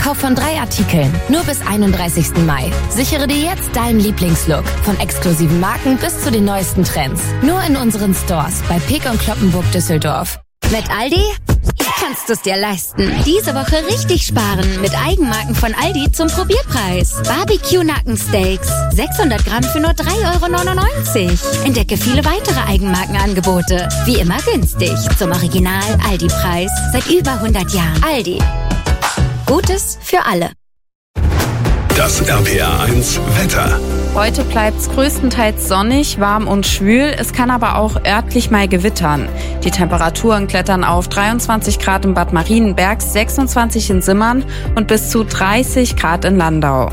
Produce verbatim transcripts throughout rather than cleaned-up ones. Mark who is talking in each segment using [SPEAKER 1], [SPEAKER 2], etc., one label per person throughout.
[SPEAKER 1] Kauf von drei Artikeln. Nur bis einunddreißigsten Mai. Sichere dir jetzt deinen Lieblingslook. Von exklusiven Marken bis zu den neuesten Trends. Nur in unseren Stores bei Peek und Cloppenburg Düsseldorf.
[SPEAKER 2] Mit Aldi? Hier kannst du es dir leisten. Diese Woche richtig sparen mit Eigenmarken von Aldi zum Probierpreis. Barbecue-Nackensteaks. sechshundert Gramm für nur drei Euro neunundneunzig. Entdecke viele weitere Eigenmarkenangebote. Wie immer günstig. Zum Original Aldi-Preis. Seit über hundert Jahren. Aldi. Gutes für alle.
[SPEAKER 3] Das R P R eins Wetter.
[SPEAKER 4] Heute bleibt es größtenteils sonnig, warm und schwül. Es kann aber auch örtlich mal gewittern. Die Temperaturen klettern auf dreiundzwanzig Grad in Bad Marienberg, sechsundzwanzig in Simmern und bis zu dreißig Grad in Landau.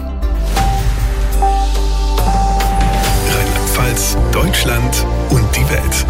[SPEAKER 3] Rheinland-Pfalz, Deutschland und die Welt.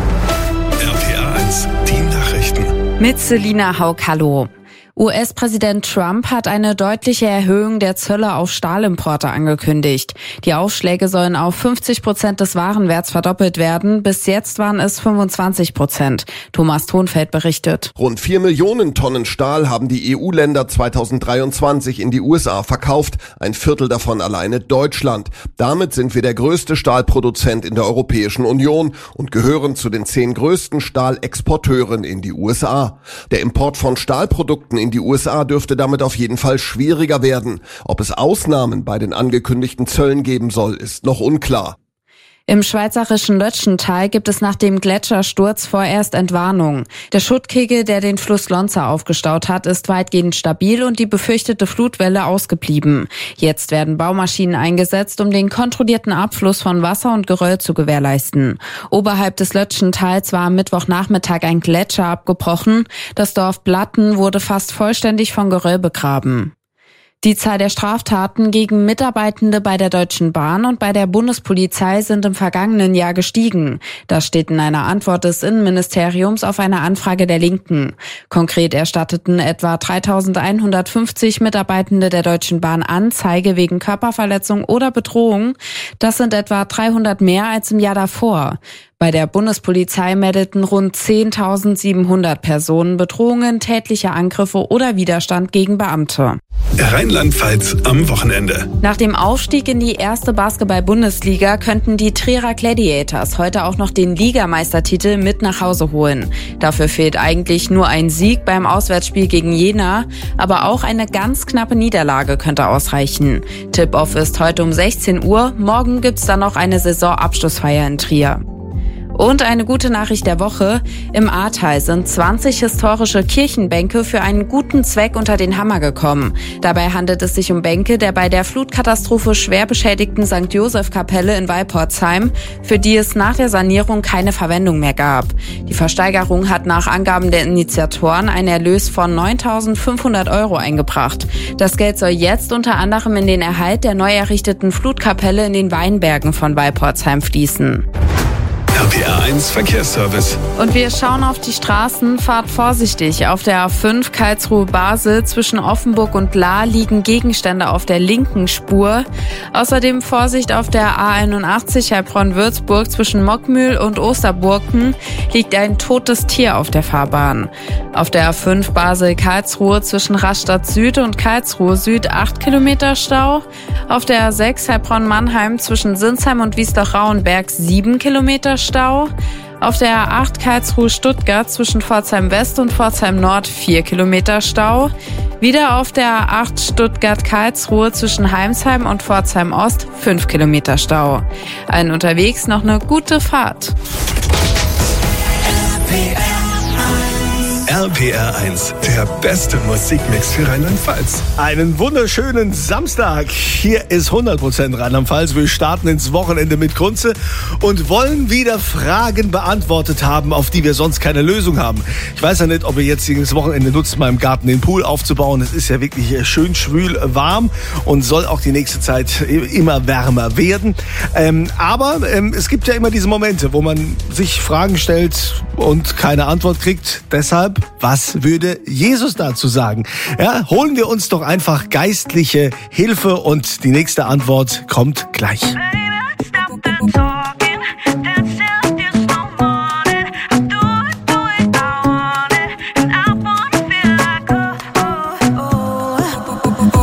[SPEAKER 3] R P R eins, die Nachrichten.
[SPEAKER 4] Mit Selina Haug, hallo. U S-Präsident Trump hat eine deutliche Erhöhung der Zölle auf Stahlimporte angekündigt. Die Aufschläge sollen auf fünfzig Prozent des Warenwerts verdoppelt werden. Bis jetzt waren es fünfundzwanzig Prozent. Thomas Thonfeld berichtet.
[SPEAKER 5] Rund vier Millionen Tonnen Stahl haben die E U-Länder zweitausenddreiundzwanzig in die U S A verkauft. Ein Viertel davon alleine Deutschland. Damit sind wir der größte Stahlproduzent in der Europäischen Union und gehören zu den zehn größten Stahlexporteuren in die U S A. Der Import von Stahlprodukten in die U S A dürfte damit auf jeden Fall schwieriger werden. Ob es Ausnahmen bei den angekündigten Zöllen geben soll, ist noch unklar.
[SPEAKER 4] Im schweizerischen Lötschental gibt es nach dem Gletschersturz vorerst Entwarnung. Der Schuttkegel, der den Fluss Lonza aufgestaut hat, ist weitgehend stabil und die befürchtete Flutwelle ausgeblieben. Jetzt werden Baumaschinen eingesetzt, um den kontrollierten Abfluss von Wasser und Geröll zu gewährleisten. Oberhalb des Lötschentals war am Mittwochnachmittag ein Gletscher abgebrochen. Das Dorf Blatten wurde fast vollständig von Geröll begraben. Die Zahl der Straftaten gegen Mitarbeitende bei der Deutschen Bahn und bei der Bundespolizei sind im vergangenen Jahr gestiegen. Das steht in einer Antwort des Innenministeriums auf eine Anfrage der Linken. Konkret erstatteten etwa dreitausendeinhundertfünfzig Mitarbeitende der Deutschen Bahn Anzeige wegen Körperverletzung oder Bedrohung. Das sind etwa dreihundert mehr als im Jahr davor. Bei der Bundespolizei meldeten rund zehntausendsiebenhundert Personen Bedrohungen, tätliche Angriffe oder Widerstand gegen Beamte.
[SPEAKER 3] Rheinland-Pfalz am Wochenende.
[SPEAKER 4] Nach dem Aufstieg in die erste Basketball-Bundesliga könnten die Trierer Gladiators heute auch noch den Ligameistertitel mit nach Hause holen. Dafür fehlt eigentlich nur ein Sieg beim Auswärtsspiel gegen Jena, aber auch eine ganz knappe Niederlage könnte ausreichen. Tip-Off ist heute um sechzehn Uhr, morgen gibt's dann noch eine Saisonabschlussfeier in Trier. Und eine gute Nachricht der Woche. Im Ahrtal sind zwanzig historische Kirchenbänke für einen guten Zweck unter den Hammer gekommen. Dabei handelt es sich um Bänke der bei der Flutkatastrophe schwer beschädigten Sankt Joseph-Kapelle in Walporzheim, für die es nach der Sanierung keine Verwendung mehr gab. Die Versteigerung hat nach Angaben der Initiatoren einen Erlös von neuntausendfünfhundert Euro eingebracht. Das Geld soll jetzt unter anderem in den Erhalt der neu errichteten Flutkapelle in den Weinbergen von Walporzheim fließen.
[SPEAKER 3] R P R eins Verkehrsservice.
[SPEAKER 4] Und wir schauen auf die Straßen. Fahrt vorsichtig. Auf der A fünf Karlsruhe-Basel zwischen Offenburg und Lahr liegen Gegenstände auf der linken Spur. Außerdem Vorsicht auf der A einundachtzig Heilbronn-Würzburg zwischen Mockmühl und Osterburken liegt ein totes Tier auf der Fahrbahn. Auf der A fünf Basel-Karlsruhe zwischen Rastatt Süd und Karlsruhe Süd acht Kilometer Stau. Auf der A sechs Heilbronn-Mannheim zwischen Sinsheim und Wiesloch-Rauenberg sieben Kilometer Stau. Auf der A acht Karlsruhe-Stuttgart zwischen Pforzheim West und Pforzheim Nord vier Kilometer Stau. Wieder auf der A acht Stuttgart-Karlsruhe zwischen Heimsheim und Pforzheim Ost fünf Kilometer Stau. Allen unterwegs noch eine gute Fahrt.
[SPEAKER 3] R P R eins, der beste Musikmix für Rheinland-Pfalz.
[SPEAKER 6] Einen wunderschönen Samstag. Hier ist hundert Prozent Rheinland-Pfalz. Wir starten ins Wochenende mit Kunze und wollen wieder Fragen beantwortet haben, auf die wir sonst keine Lösung haben. Ich weiß ja nicht, ob ihr jetzt dieses Wochenende nutzt, mal im Garten den Pool aufzubauen. Es ist ja wirklich schön schwül warm und soll auch die nächste Zeit immer wärmer werden. Ähm, aber ähm, es gibt ja immer diese Momente, wo man sich Fragen stellt und keine Antwort kriegt. Deshalb, was würde Jesus dazu sagen? Ja, holen wir uns doch einfach geistliche Hilfe und die nächste Antwort kommt gleich.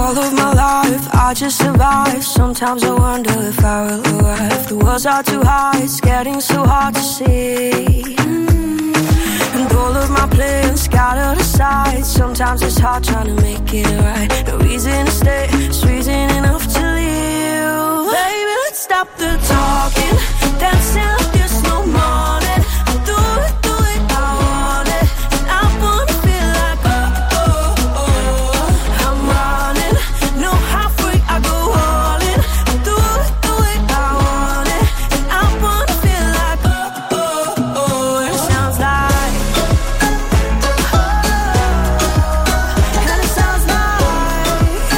[SPEAKER 7] All of my life, I just survive. Sometimes I wonder if I will arrive. The walls are too high, it's getting so hard to see. And all of my plans scattered aside. Sometimes it's hard trying to make it right. No reason to stay, it's reason enough to leave. Baby, let's stop the talking, dancing like there's no morning. Do it, do it, I want it. And I wanna feel like oh, oh, oh. I'm running, no halfway, I go all in. Do it, do it, I want it. And I wanna feel like oh, oh, oh. And it sounds like oh, and it sounds like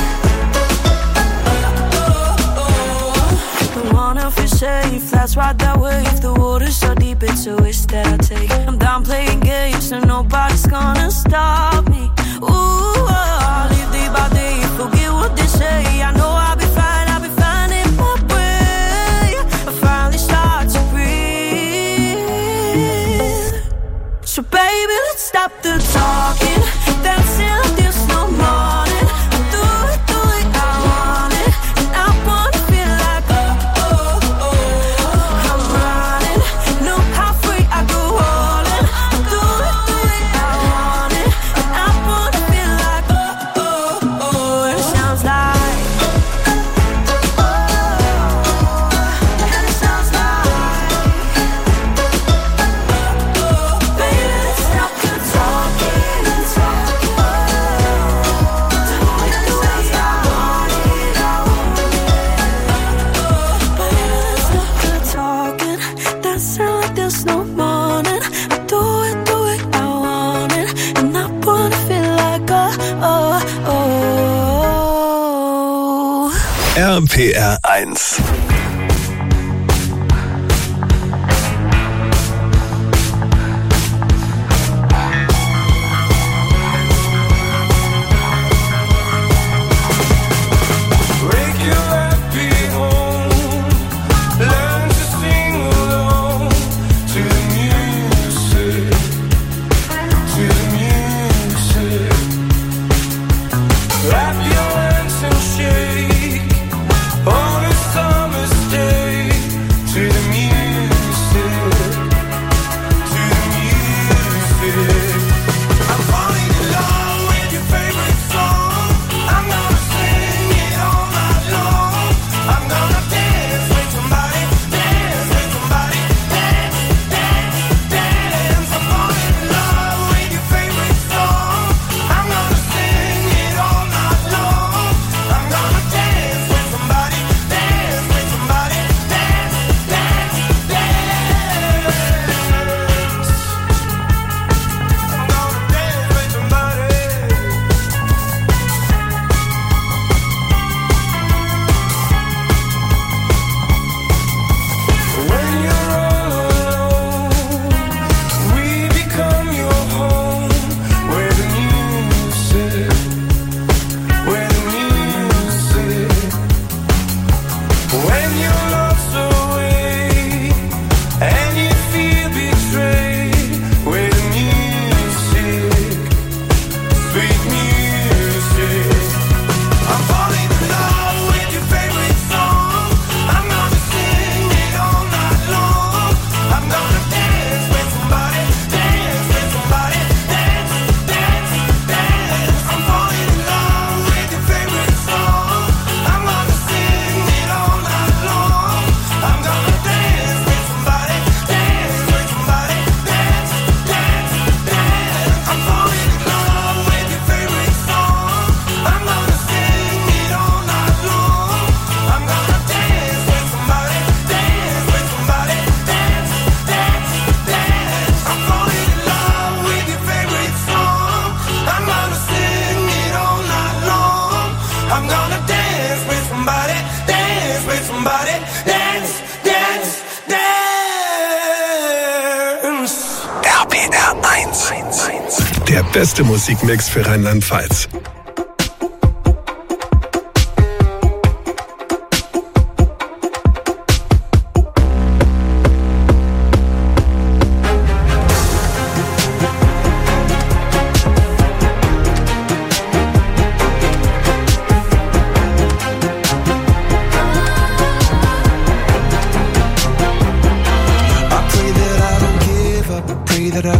[SPEAKER 7] oh, oh. Don't wanna feel safe, let's ride that wave. The water's so deep, it's a risk that I take. I'm done playing games, and nobody's gonna stop me. Ooh, oh, I'll live day by day, forget what they say. I know I'll be fine, I'll be fine in my way. I finally start to breathe. So baby, let's stop the talking, dancing like there's no morning. Do it, do it, I want it. And I wanna feel like oh, oh, oh. I'm running, no halfway, I go all in. Do it, do it, I want it. And I wanna feel like oh, oh, oh. And it sounds like oh, and it sounds like oh, baby, let's stop the talking and talking. Do it the way I want it, I want it. Baby, let's stop the talking, dancing like there's no morning. I do it, do it, I want it. And I wanna feel like oh, oh, oh.
[SPEAKER 3] R P R eins. Der beste Musikmix für Rheinland-Pfalz.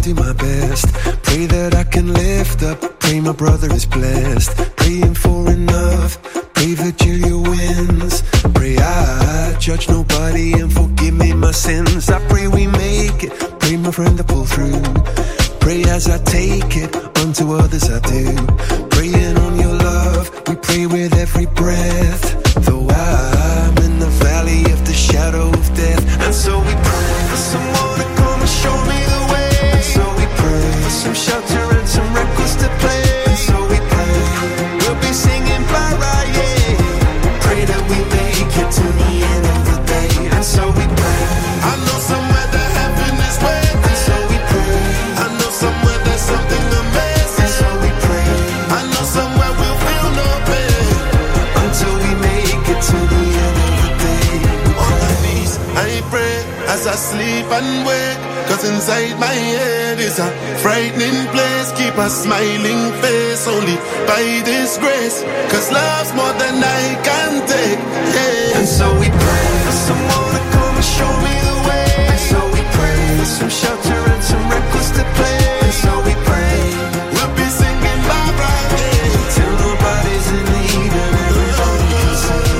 [SPEAKER 8] do my best. Pray that I can lift up. Pray my brother is blessed. Praying for enough. Pray Virgilia wins. Pray I judge nobody and forgive me my sins. I pray we make it. Pray my friend to pull through. Pray as I take it, unto others I do. Praying on your love, we pray with every breath. Though I'm in the valley of the shadow of death. And so we pray for someone to come and show me the way. And so we pray for some shelter and some records to play. And so we pray, we'll be singing bye bye, yeah. Pray that we make it to the end of the day. And so we pray, I know somewhere that heaven is waiting. And so we pray, I know somewhere there's something amazing. And so we pray, I know somewhere we'll feel no pain until we make it to the end of the day. On my knees, I pray as I sleep and wake. Cause inside my head is a frightening place. Keep a smiling face only by this grace. Cause love's more than I can take, yeah. And so we pray for someone to come and show me the way. And so we pray for some shelter and some records to play. And so we pray, we'll be singing bye bye, yeah. Till nobody's in need and everybody can sing.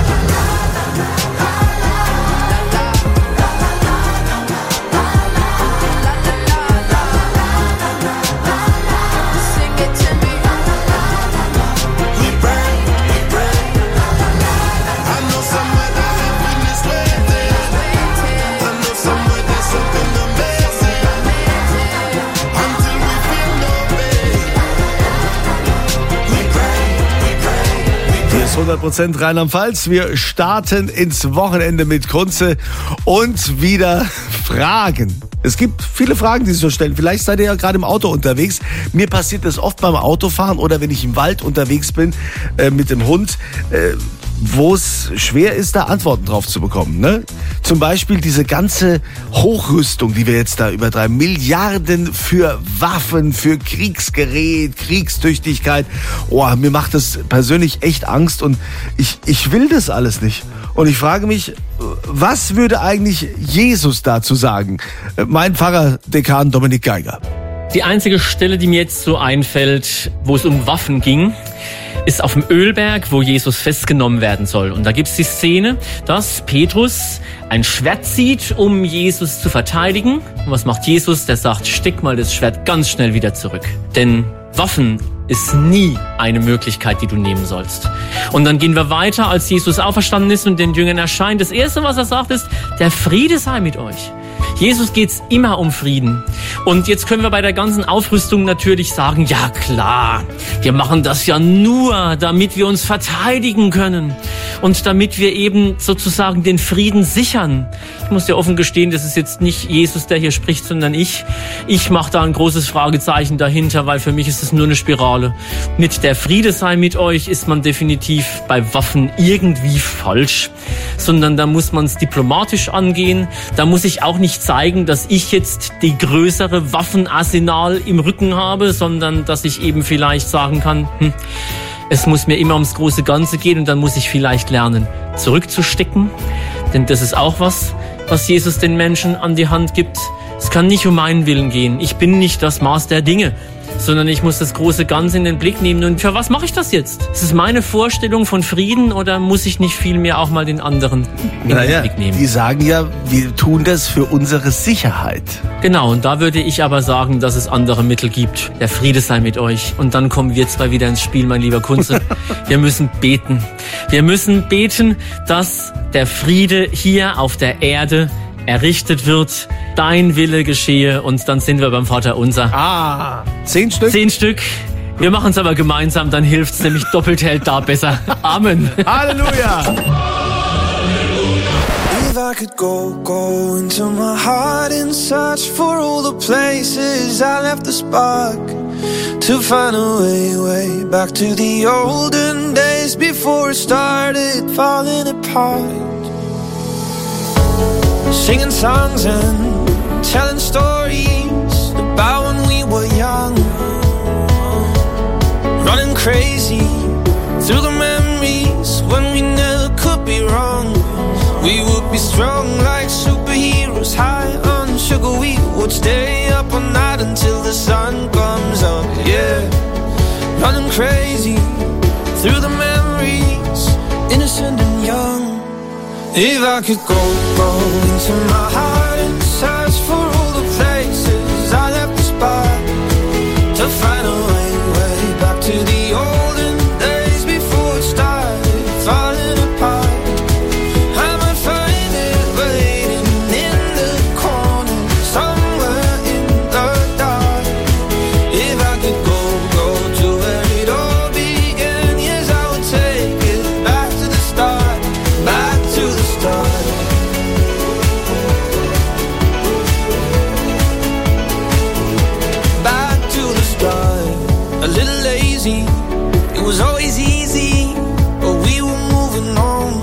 [SPEAKER 6] hundert Prozent Rheinland-Pfalz. Wir starten ins Wochenende mit Kunze und wieder Fragen. Es gibt viele Fragen, die sich so stellen. Vielleicht seid ihr ja gerade im Auto unterwegs. Mir passiert das oft beim Autofahren oder wenn ich im Wald unterwegs bin äh, mit dem Hund, äh, wo es schwer ist, da Antworten drauf zu bekommen. Ne? Zum Beispiel diese ganze Hochrüstung, die wir jetzt da übertreiben. Milliarden für Waffen, für Kriegsgerät, Kriegstüchtigkeit. Oh, mir macht das persönlich echt Angst und ich, ich will das alles nicht. Und ich frage mich, was würde eigentlich Jesus dazu sagen? Mein Pfarrer, Dekan Dominik Geiger.
[SPEAKER 9] Die einzige Stelle, die mir jetzt so einfällt, wo es um Waffen ging, ist auf dem Ölberg, wo Jesus festgenommen werden soll. Und da gibt es die Szene, dass Petrus ein Schwert zieht, um Jesus zu verteidigen. Und was macht Jesus? Der sagt, steck mal das Schwert ganz schnell wieder zurück. Denn Waffen ist nie eine Möglichkeit, die du nehmen sollst. Und dann gehen wir weiter, als Jesus auferstanden ist und den Jüngern erscheint. Das Erste, was er sagt, ist, der Friede sei mit euch. Jesus geht's immer um Frieden. Und jetzt können wir bei der ganzen Aufrüstung natürlich sagen, ja klar, wir machen das ja nur, damit wir uns verteidigen können und damit wir eben sozusagen den Frieden sichern. Ich muss dir offen gestehen, das ist jetzt nicht Jesus, der hier spricht, sondern ich. Ich mache da ein großes Fragezeichen dahinter, weil für mich ist es nur eine Spirale. Mit der Friede sei mit euch ist man definitiv bei Waffen irgendwie falsch, sondern da muss man es diplomatisch angehen. Da muss ich auch nicht zeigen, dass ich jetzt die größere Waffenarsenal im Rücken habe, sondern dass ich eben vielleicht sagen kann, hm, es muss mir immer ums große Ganze gehen und dann muss ich vielleicht lernen, zurückzustecken. Denn das ist auch was, was Jesus den Menschen an die Hand gibt. Es kann nicht um meinen Willen gehen. Ich bin nicht das Maß der Dinge, sondern ich muss das große Ganze in den Blick nehmen. Und für was mache ich das jetzt? Ist es meine Vorstellung von Frieden oder muss ich nicht vielmehr auch mal den anderen in
[SPEAKER 6] naja,
[SPEAKER 9] den Blick nehmen?
[SPEAKER 6] Die sagen ja, wir tun das für unsere Sicherheit.
[SPEAKER 9] Genau, und da würde ich aber sagen, dass es andere Mittel gibt. Der Friede sei mit euch. Und dann kommen wir zwei wieder ins Spiel, mein lieber Kunze. Wir müssen beten. Wir müssen beten, dass der Friede hier auf der Erde errichtet wird, dein Wille geschehe und dann sind wir beim Vater unser.
[SPEAKER 6] Ah, zehn Stück?
[SPEAKER 9] Zehn Stück. Wir machen es aber gemeinsam, dann hilft's nämlich doppelt hält da besser. Amen.
[SPEAKER 6] Halleluja.
[SPEAKER 7] If I could go, go into my heart and search for all the places I left the spark to find a way, way back to the olden days before it started falling apart. Singing songs and telling stories about when we were young, running crazy through the memories when we never could be wrong. We would be strong like superheroes, high on sugar. We would stay up
[SPEAKER 10] all night until the sun comes up, yeah. Running crazy through the memories, innocent and young. If I could go, go into my heart and search for all the places I left the spot, to find a way, way back to the olden days before it started falling apart. I might find it waiting in the corner, somewhere in the dark. If I could go, go to where it all began, yes, I would take it back to the start, back to the start. Back to the start. A little lazy, it was always easy, but we were moving on.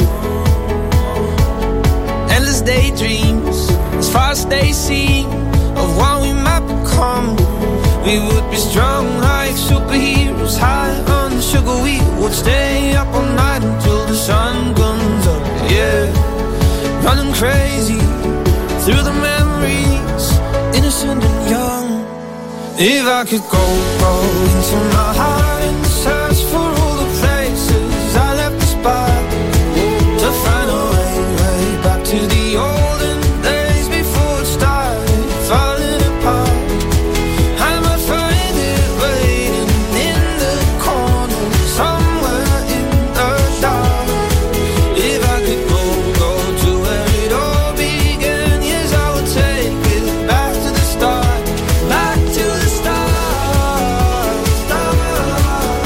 [SPEAKER 10] Endless daydreams, as far as they seem, of what we might become. We would be strong like superheroes, high on the sugar. We would stay up all night until the sun comes up, yeah. Running crazy through the memories, innocent and young. If I could go, go into my heart and search for all the places I left the spot, to find a way, way back to the olden days before it started falling apart. I might find it waiting in the corner, somewhere in the dark. If I could go, go to where it all began, yes, I would take it back to the start, back to the start, start.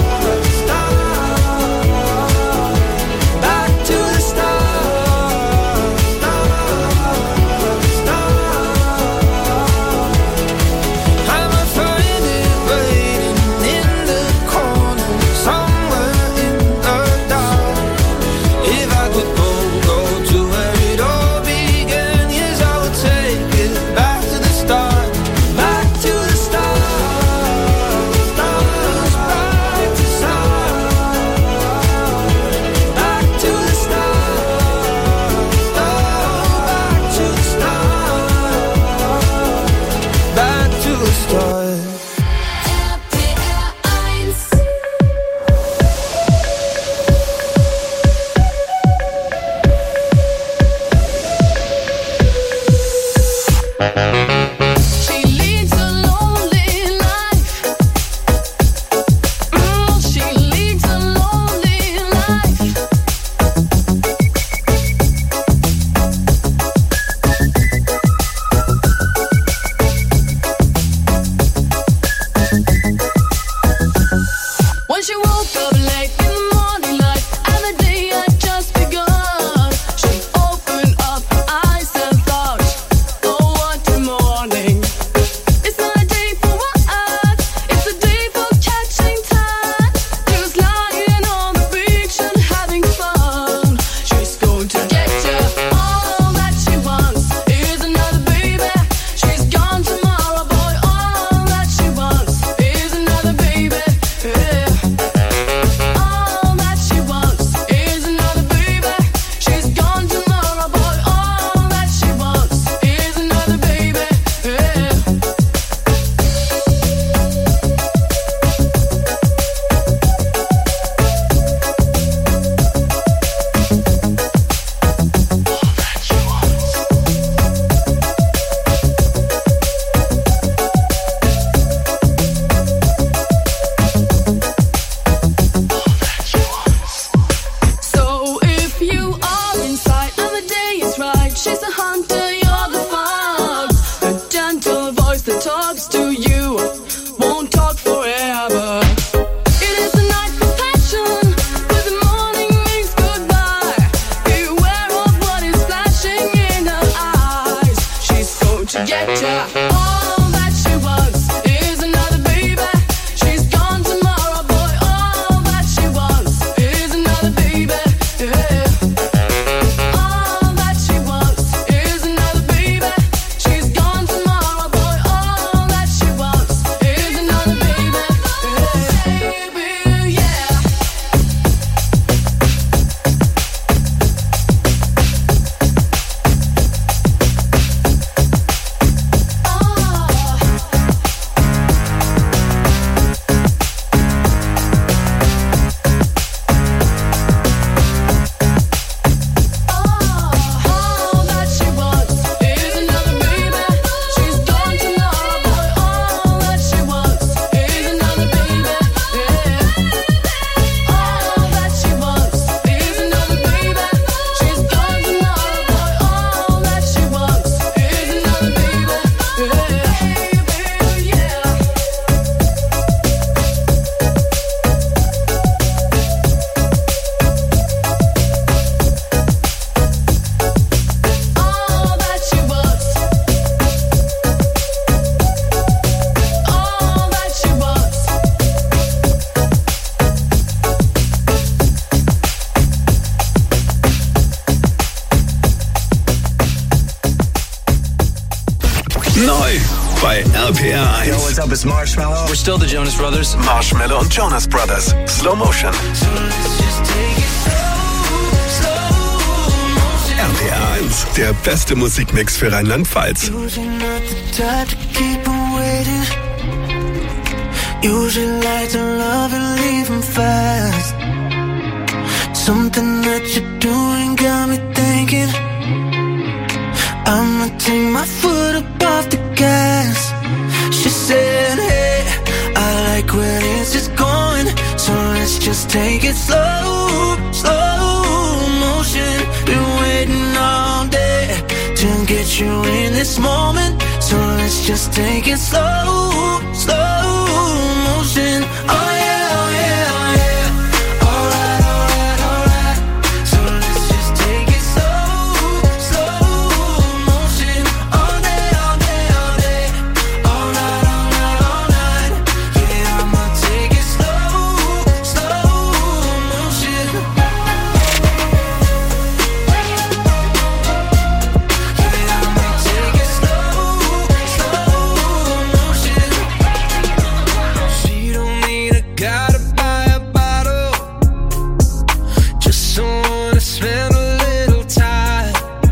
[SPEAKER 3] R P R eins.
[SPEAKER 11] Yo, what's up, it's Marshmallow. We're still the Jonas Brothers.
[SPEAKER 3] Marshmallow und Jonas Brothers. Slow Motion. R P R eins, der beste Musikmix für Rheinland-Pfalz.
[SPEAKER 10] Usually like to love and leave 'em fast. Something that you're doing got me thinking I'ma take my foot up off the gas. She said, hey, I like where this is going, so let's just take it slow, slow motion. Been waiting all day to get you in this moment, so let's just take it slow, slow motion. Oh yeah, oh yeah, oh yeah. Alright, alright, alright. So let's just take it slow, slow motion. All day, all day, all day. All night, all night, all night. Yeah, I'ma take it slow, slow motion. Yeah, I'ma take it slow, slow motion. She don't need a guy to buy a bottle, just someone to spend a little time.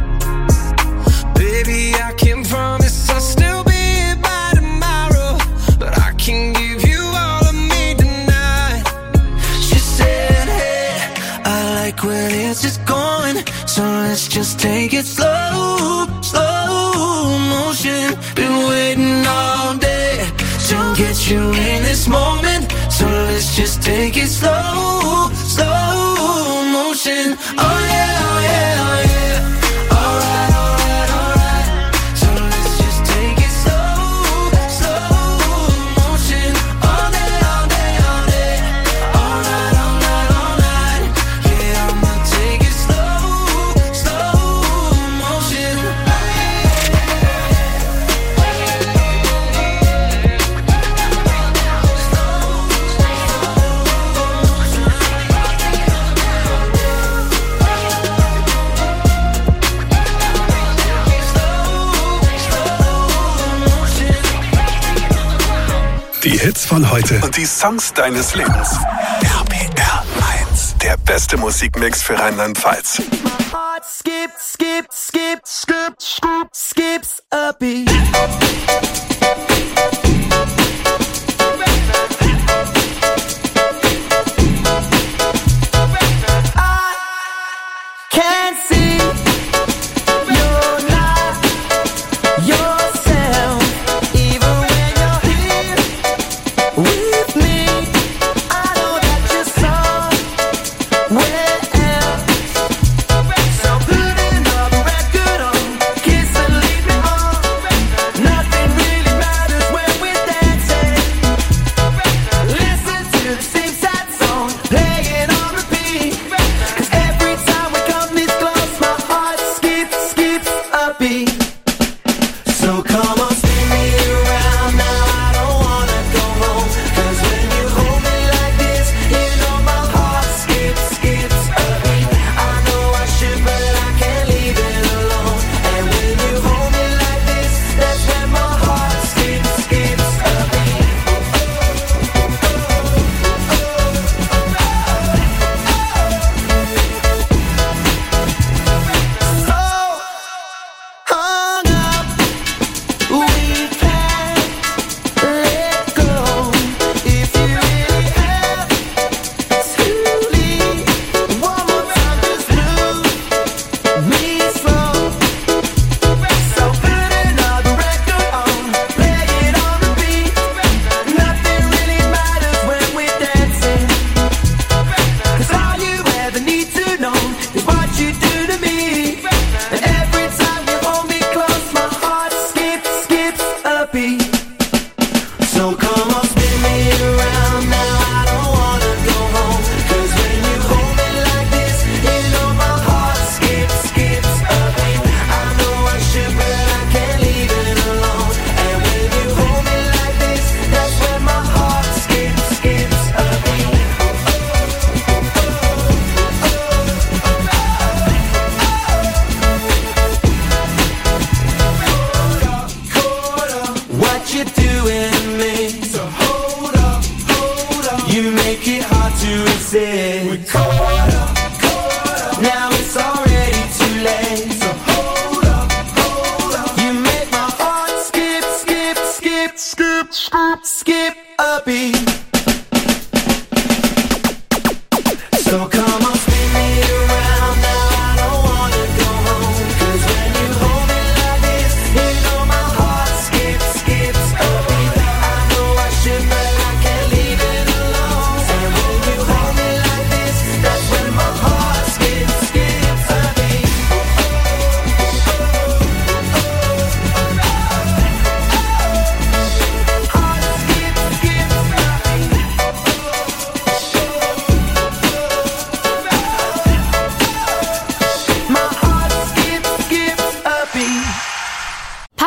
[SPEAKER 10] Baby, I can promise I'll still be here by tomorrow, but I can give you all of me tonight. She said, hey, I like where this is going, so let's just take it slow, slow motion. Been waiting all day to get you in this moment, so let's just take it slow, slow motion. Oh yeah, oh yeah, oh yeah. Alright, alright, alright. So let's just take it slow, slow motion. All day, all day, all day. All night, all night, all night. Yeah, I'ma take it slow, slow motion.
[SPEAKER 3] Die Hits von heute und die Songs deines Lebens. R P R eins, der beste Musikmix für Rheinland-Pfalz.
[SPEAKER 10] Heart skip, skip, skip, skip, skip, skips a beat. I can't see you're not yourself, even when you're here with me. I know that you're somewhere else. So put another record on, kiss and leave me on. Nothing really matters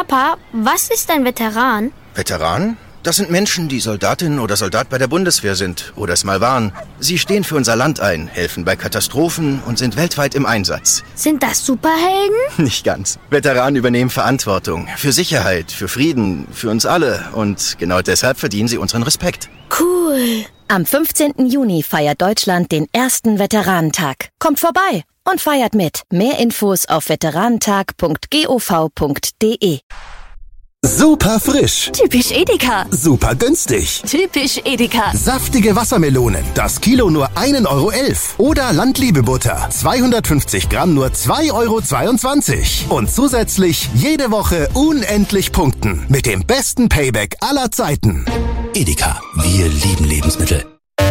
[SPEAKER 12] Papa, was ist ein Veteran?
[SPEAKER 13] Veteran? Das sind Menschen, die Soldatin oder Soldat bei der Bundeswehr sind oder es mal waren. Sie stehen für unser Land ein, helfen bei Katastrophen und sind weltweit im Einsatz.
[SPEAKER 12] Sind das Superhelden?
[SPEAKER 13] Nicht ganz. Veteranen übernehmen Verantwortung für Sicherheit, für Frieden, für uns alle. Und genau deshalb verdienen sie unseren Respekt.
[SPEAKER 12] Cool.
[SPEAKER 14] Am fünfzehnten Juni feiert Deutschland den ersten Veteranentag. Kommt vorbei und feiert mit. Mehr Infos auf veteranentag punkt gov punkt de.
[SPEAKER 15] Super frisch.
[SPEAKER 16] Typisch Edeka.
[SPEAKER 15] Super günstig.
[SPEAKER 16] Typisch Edeka.
[SPEAKER 15] Saftige Wassermelonen. Das Kilo nur ein Euro elf. Oder Landliebebutter. zweihundertfünfzig Gramm nur zwei Euro zweiundzwanzig. Und zusätzlich jede Woche unendlich punkten. Mit dem besten Payback aller Zeiten.
[SPEAKER 17] Edeka. Wir lieben Lebensmittel.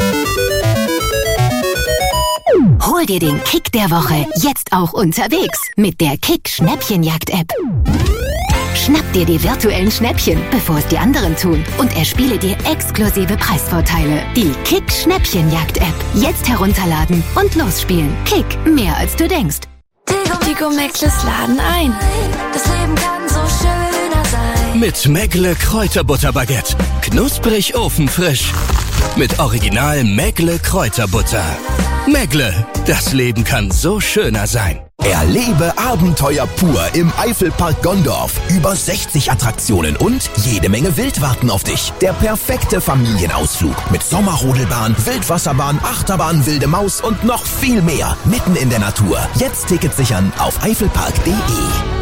[SPEAKER 2] Hol dir den Kick der Woche jetzt auch unterwegs mit der Kick Schnäppchenjagd-App. Schnapp dir die virtuellen Schnäppchen, bevor es die anderen tun, und erspiele dir exklusive Preisvorteile. Die Kick Schnäppchenjagd-App. Jetzt herunterladen und losspielen. Kick, mehr als du denkst.
[SPEAKER 4] Tigo Mäckles laden ein.
[SPEAKER 7] Das Leben kann so schöner sein.
[SPEAKER 17] Mit Mäckle Kräuterbutterbaguette. Knusprig ofenfrisch. Mit Original Mäckle Kräuterbutter. Mäckle, das Leben kann so schöner sein.
[SPEAKER 15] Erlebe Abenteuer pur im Eifelpark Gondorf. Über sechzig Attraktionen und jede Menge Wild warten auf dich. Der perfekte Familienausflug mit Sommerrodelbahn, Wildwasserbahn, Achterbahn, wilde Maus und noch viel mehr. Mitten in der Natur. Jetzt Tickets sichern auf eifelpark punkt de.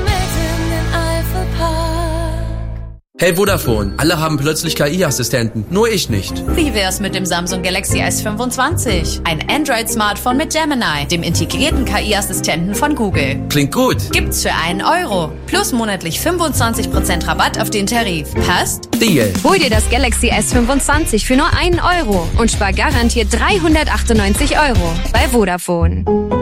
[SPEAKER 18] Hey Vodafone, alle haben plötzlich K I-Assistenten, nur ich nicht.
[SPEAKER 19] Wie wär's mit dem Samsung Galaxy S fünfundzwanzig? Ein Android-Smartphone mit Gemini, dem integrierten K I-Assistenten von Google.
[SPEAKER 18] Klingt gut.
[SPEAKER 19] Gibt's für einen Euro. Plus monatlich fünfundzwanzig Prozent Rabatt auf den Tarif. Passt?
[SPEAKER 18] Deal.
[SPEAKER 20] Hol dir das Galaxy S fünfundzwanzig für nur einen Euro und spar garantiert dreihundertachtundneunzig Euro bei Vodafone.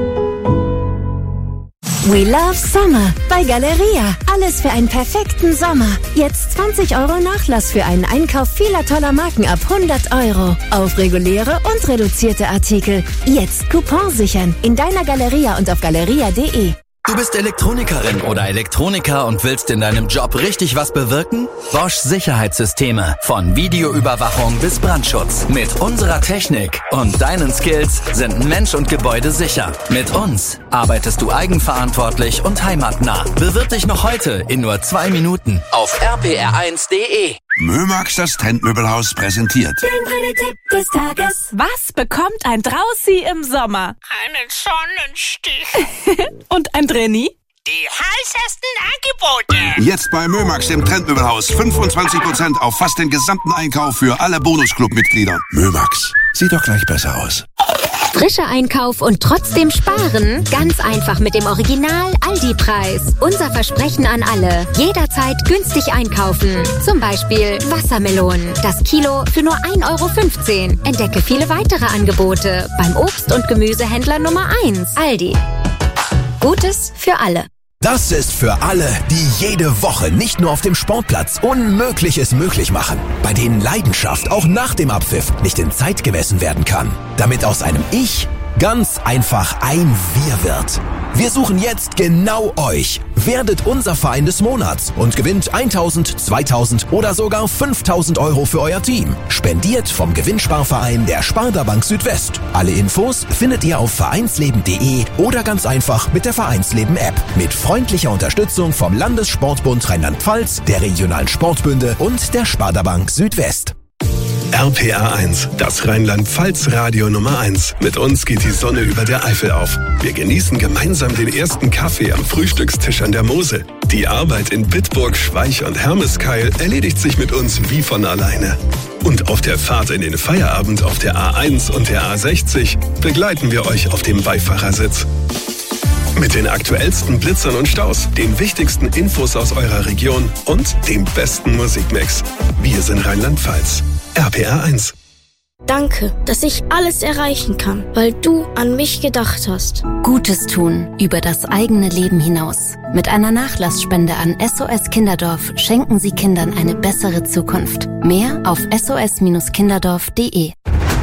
[SPEAKER 2] We love Summer bei Galeria. Alles für einen perfekten Sommer. Jetzt zwanzig Euro Nachlass für einen Einkauf vieler toller Marken ab hundert Euro. Auf reguläre und reduzierte Artikel. Jetzt Coupon sichern. In deiner Galeria und auf galeria punkt de.
[SPEAKER 17] Du bist Elektronikerin oder Elektroniker und willst in deinem Job richtig was bewirken? Bosch Sicherheitssysteme. Von Videoüberwachung bis Brandschutz. Mit unserer Technik und deinen Skills sind Mensch und Gebäude sicher. Mit uns arbeitest du eigenverantwortlich und heimatnah. Bewirb dich noch heute in nur zwei Minuten auf r p r eins punkt de.
[SPEAKER 3] Mömax, das Trendmöbelhaus, präsentiert
[SPEAKER 7] Den Tipp des Tages.
[SPEAKER 21] Was bekommt ein Draußi im Sommer?
[SPEAKER 22] Einen Sonnenstich.
[SPEAKER 21] Und ein Drenni?
[SPEAKER 22] Die heißesten Angebote.
[SPEAKER 3] Jetzt bei Mömax, dem Trendmöbelhaus. fünfundzwanzig Prozent auf fast den gesamten Einkauf für alle Bonusclub-Mitglieder. Mömax, sieht doch gleich besser aus.
[SPEAKER 2] Frischer Einkauf und trotzdem sparen? Ganz einfach mit dem Original-Aldi-Preis. Unser Versprechen an alle. Jederzeit günstig einkaufen. Zum Beispiel Wassermelonen. Das Kilo für nur ein Euro fünfzehn. Entdecke viele weitere Angebote beim Obst- und Gemüsehändler Nummer eins. Aldi. Gutes für alle.
[SPEAKER 15] Das ist für alle, die jede Woche nicht nur auf dem Sportplatz Unmögliches möglich machen. Bei denen Leidenschaft auch nach dem Abpfiff nicht in Zeit gemessen werden kann. Damit aus einem Ich ganz einfach ein Wir wird. Wir suchen jetzt genau euch. Werdet unser Verein des Monats und gewinnt eintausend, zweitausend oder sogar fünftausend Euro für euer Team. Spendiert vom Gewinnsparverein der Sparda Bank Südwest. Alle Infos findet ihr auf vereinsleben punkt de oder ganz einfach mit der Vereinsleben-App. Mit freundlicher Unterstützung vom Landessportbund Rheinland-Pfalz, der regionalen Sportbünde und der Sparda Bank Südwest.
[SPEAKER 3] R P R eins, das Rheinland-Pfalz-Radio Nummer eins. Mit uns geht die Sonne über der Eifel auf. Wir genießen gemeinsam den ersten Kaffee am Frühstückstisch an der Mosel. Die Arbeit in Bitburg, Schweich und Hermeskeil erledigt sich mit uns wie von alleine. Und auf der Fahrt in den Feierabend auf der A eins und der A sechzig begleiten wir euch auf dem Beifahrersitz. Mit den aktuellsten Blitzern und Staus, den wichtigsten Infos aus eurer Region und dem besten Musikmix. Wir sind Rheinland-Pfalz. R P R eins.
[SPEAKER 12] Danke, dass ich alles erreichen kann, weil du an mich gedacht hast.
[SPEAKER 1] Gutes tun über das eigene Leben hinaus. Mit einer Nachlassspende an S O S Kinderdorf schenken Sie Kindern eine bessere Zukunft. Mehr auf s o s kinderdorf punkt de.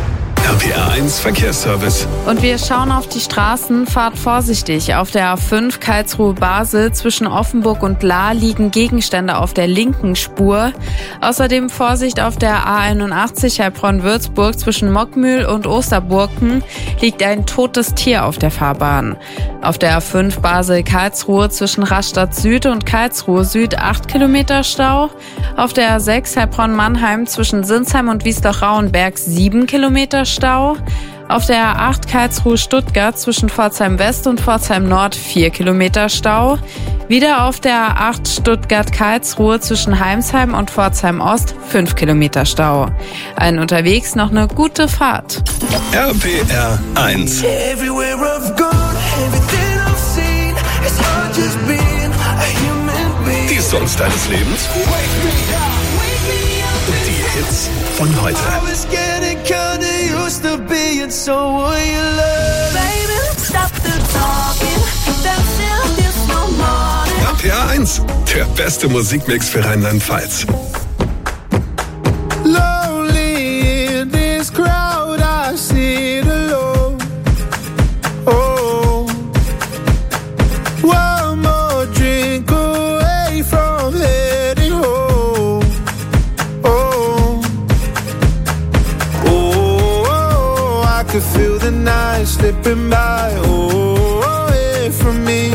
[SPEAKER 3] R P R eins Verkehrsservice.
[SPEAKER 4] Und wir schauen auf die Straßen. Fahrt vorsichtig. Auf der A fünf Karlsruhe-Basel zwischen Offenburg und Lahr liegen Gegenstände auf der linken Spur. Außerdem Vorsicht auf der A einundachtzig Heilbronn-Würzburg zwischen Mockmühl und Osterburken liegt ein totes Tier auf der Fahrbahn. Auf der A fünf Basel-Karlsruhe zwischen Rastatt Süd und Karlsruhe Süd acht Kilometer Stau. Auf der A sechs Heilbronn-Mannheim zwischen Sinsheim und Wiesloch-Rauenberg sieben Kilometer Stau. Auf der A acht Karlsruhe-Stuttgart zwischen Pforzheim West und Pforzheim Nord vier Kilometer Stau. Wieder auf der A acht Stuttgart-Karlsruhe zwischen Heimsheim und Pforzheim Ost fünf Kilometer Stau. Allen unterwegs noch eine gute Fahrt.
[SPEAKER 3] R P R eins. Die Songs deines Lebens. Die Hits von heute. R P R eins, der beste Musikmix für Rheinland-Pfalz.
[SPEAKER 10] Lonely in this crowd, I sit alone. Oh, one more drink away from heading home. Oh, oh, oh, I could feel the night slipping by. Oh, away from me.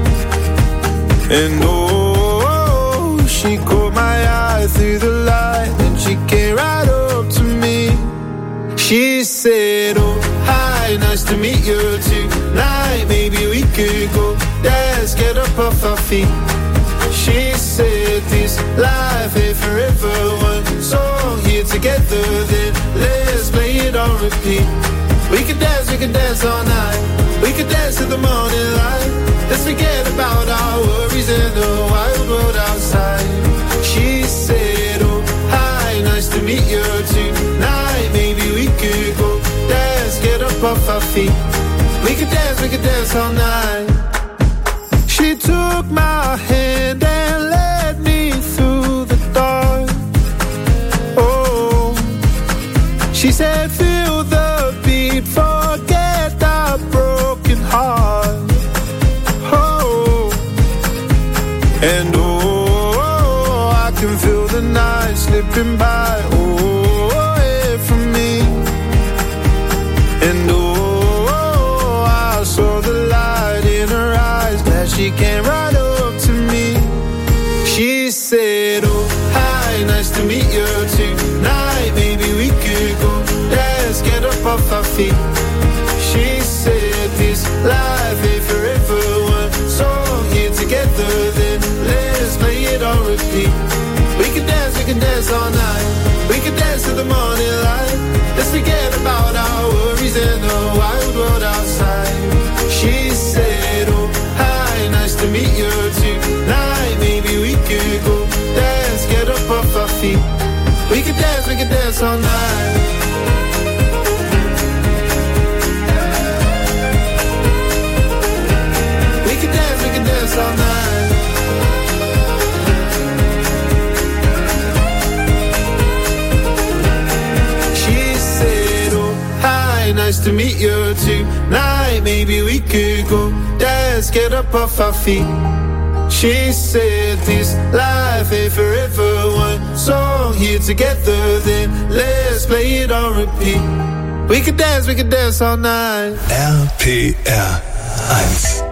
[SPEAKER 10] And oh, she caught my eye through the light, and she came right up to me. She said, oh, hi, nice to meet you tonight. Maybe we could go dance, get up off our feet. She said, this life ain't forever. One song here together, then let's play it on repeat. We could dance, we could dance all night. We could dance to the morning light. Let's forget about our worries in the wild world outside. She said, oh, hi, nice to meet you tonight. Maybe we could go dance, get up off our feet. We could dance, we could dance all night. She took my hand and led me through the dark. Oh, she said, feel the beat, forget that broken heart. And oh, I can feel the night slipping by, oh, away from me. And oh, I saw the light in her eyes, glad she came right up to me. She said, oh, hi, nice to meet you tonight. Maybe we could go dance, get up off our feet. She said, this life ain't forever. One song here together, then let's play it on repeat. We can dance, we can dance all night. We can dance to the morning light. Let's forget about our worries and the wild world outside. She said, oh, hi, nice to meet you tonight. Maybe we could go dance, get up off our feet. We can dance, we can dance all night. All night. She said, oh, hi, nice to meet you tonight. Maybe we could go dance, get up off our feet. She said, this life ain't forever. One song here together, then let's play it on repeat. We could dance, we could dance all night.
[SPEAKER 3] R P R eins.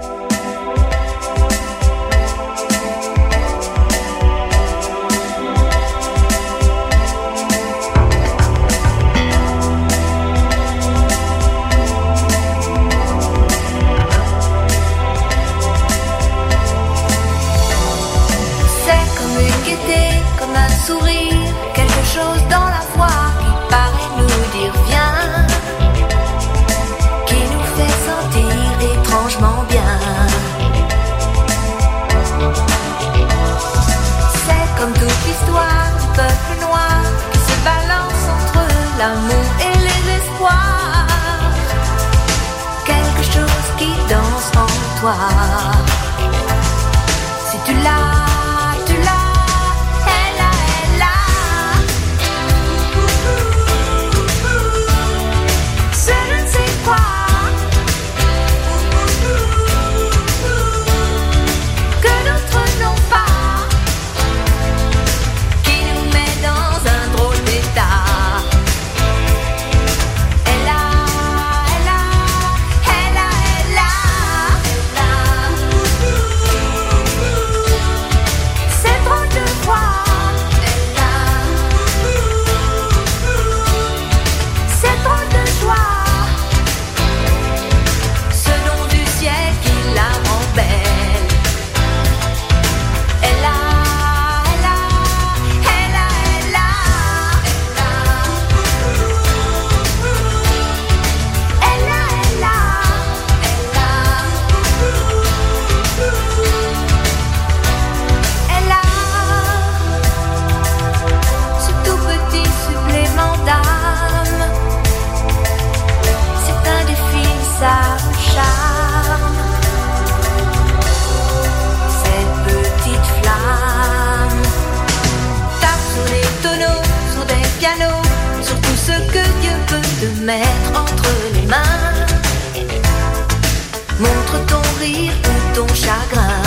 [SPEAKER 5] Quelque chose dans la voix qui paraît nous dire viens, qui nous fait sentir étrangement bien. C'est comme toute l'histoire du peuple noir qui se balance entre l'amour et les espoirs. Quelque chose qui danse en toi. Si tu l'as, te mettre entre les mains. Montre ton rire ou ton chagrin.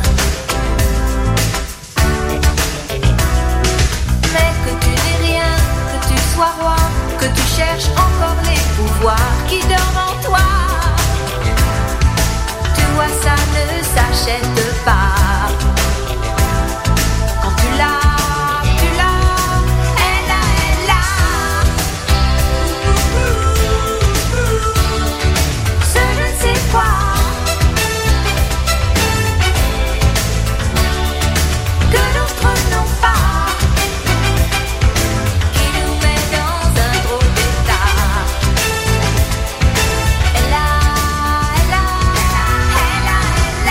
[SPEAKER 5] Mais que tu n'aies rien, que tu sois roi, que tu cherches encore les pouvoirs qui dorment en toi. Tu vois, ça ne s'achète pas. Quand tu l'as, tu l'as, elle a, elle a. Ce je ne sais quoi que d'autres n'ont pas, qui nous met dans un drôle d'état. Elle a, elle a, elle a, elle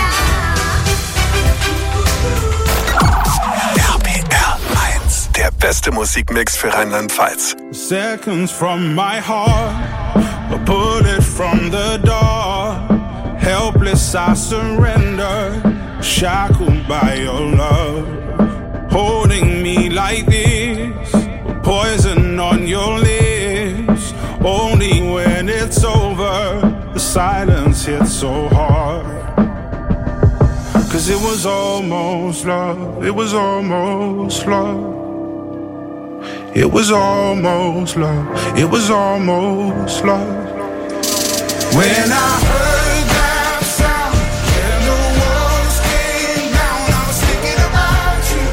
[SPEAKER 5] a.
[SPEAKER 3] R P R eins, der beste Musikmix für Rheinland-Pfalz.
[SPEAKER 8] Seconds from my heart, a bullet from the door. Helpless I surrender, shackled by your love. Holding me like this, poison on your lips. Only when it's over, the silence hits so hard. Cause it was almost love, it was almost love. It was almost love, it was almost love. When I heard that sound and the walls came down, I was thinking about you,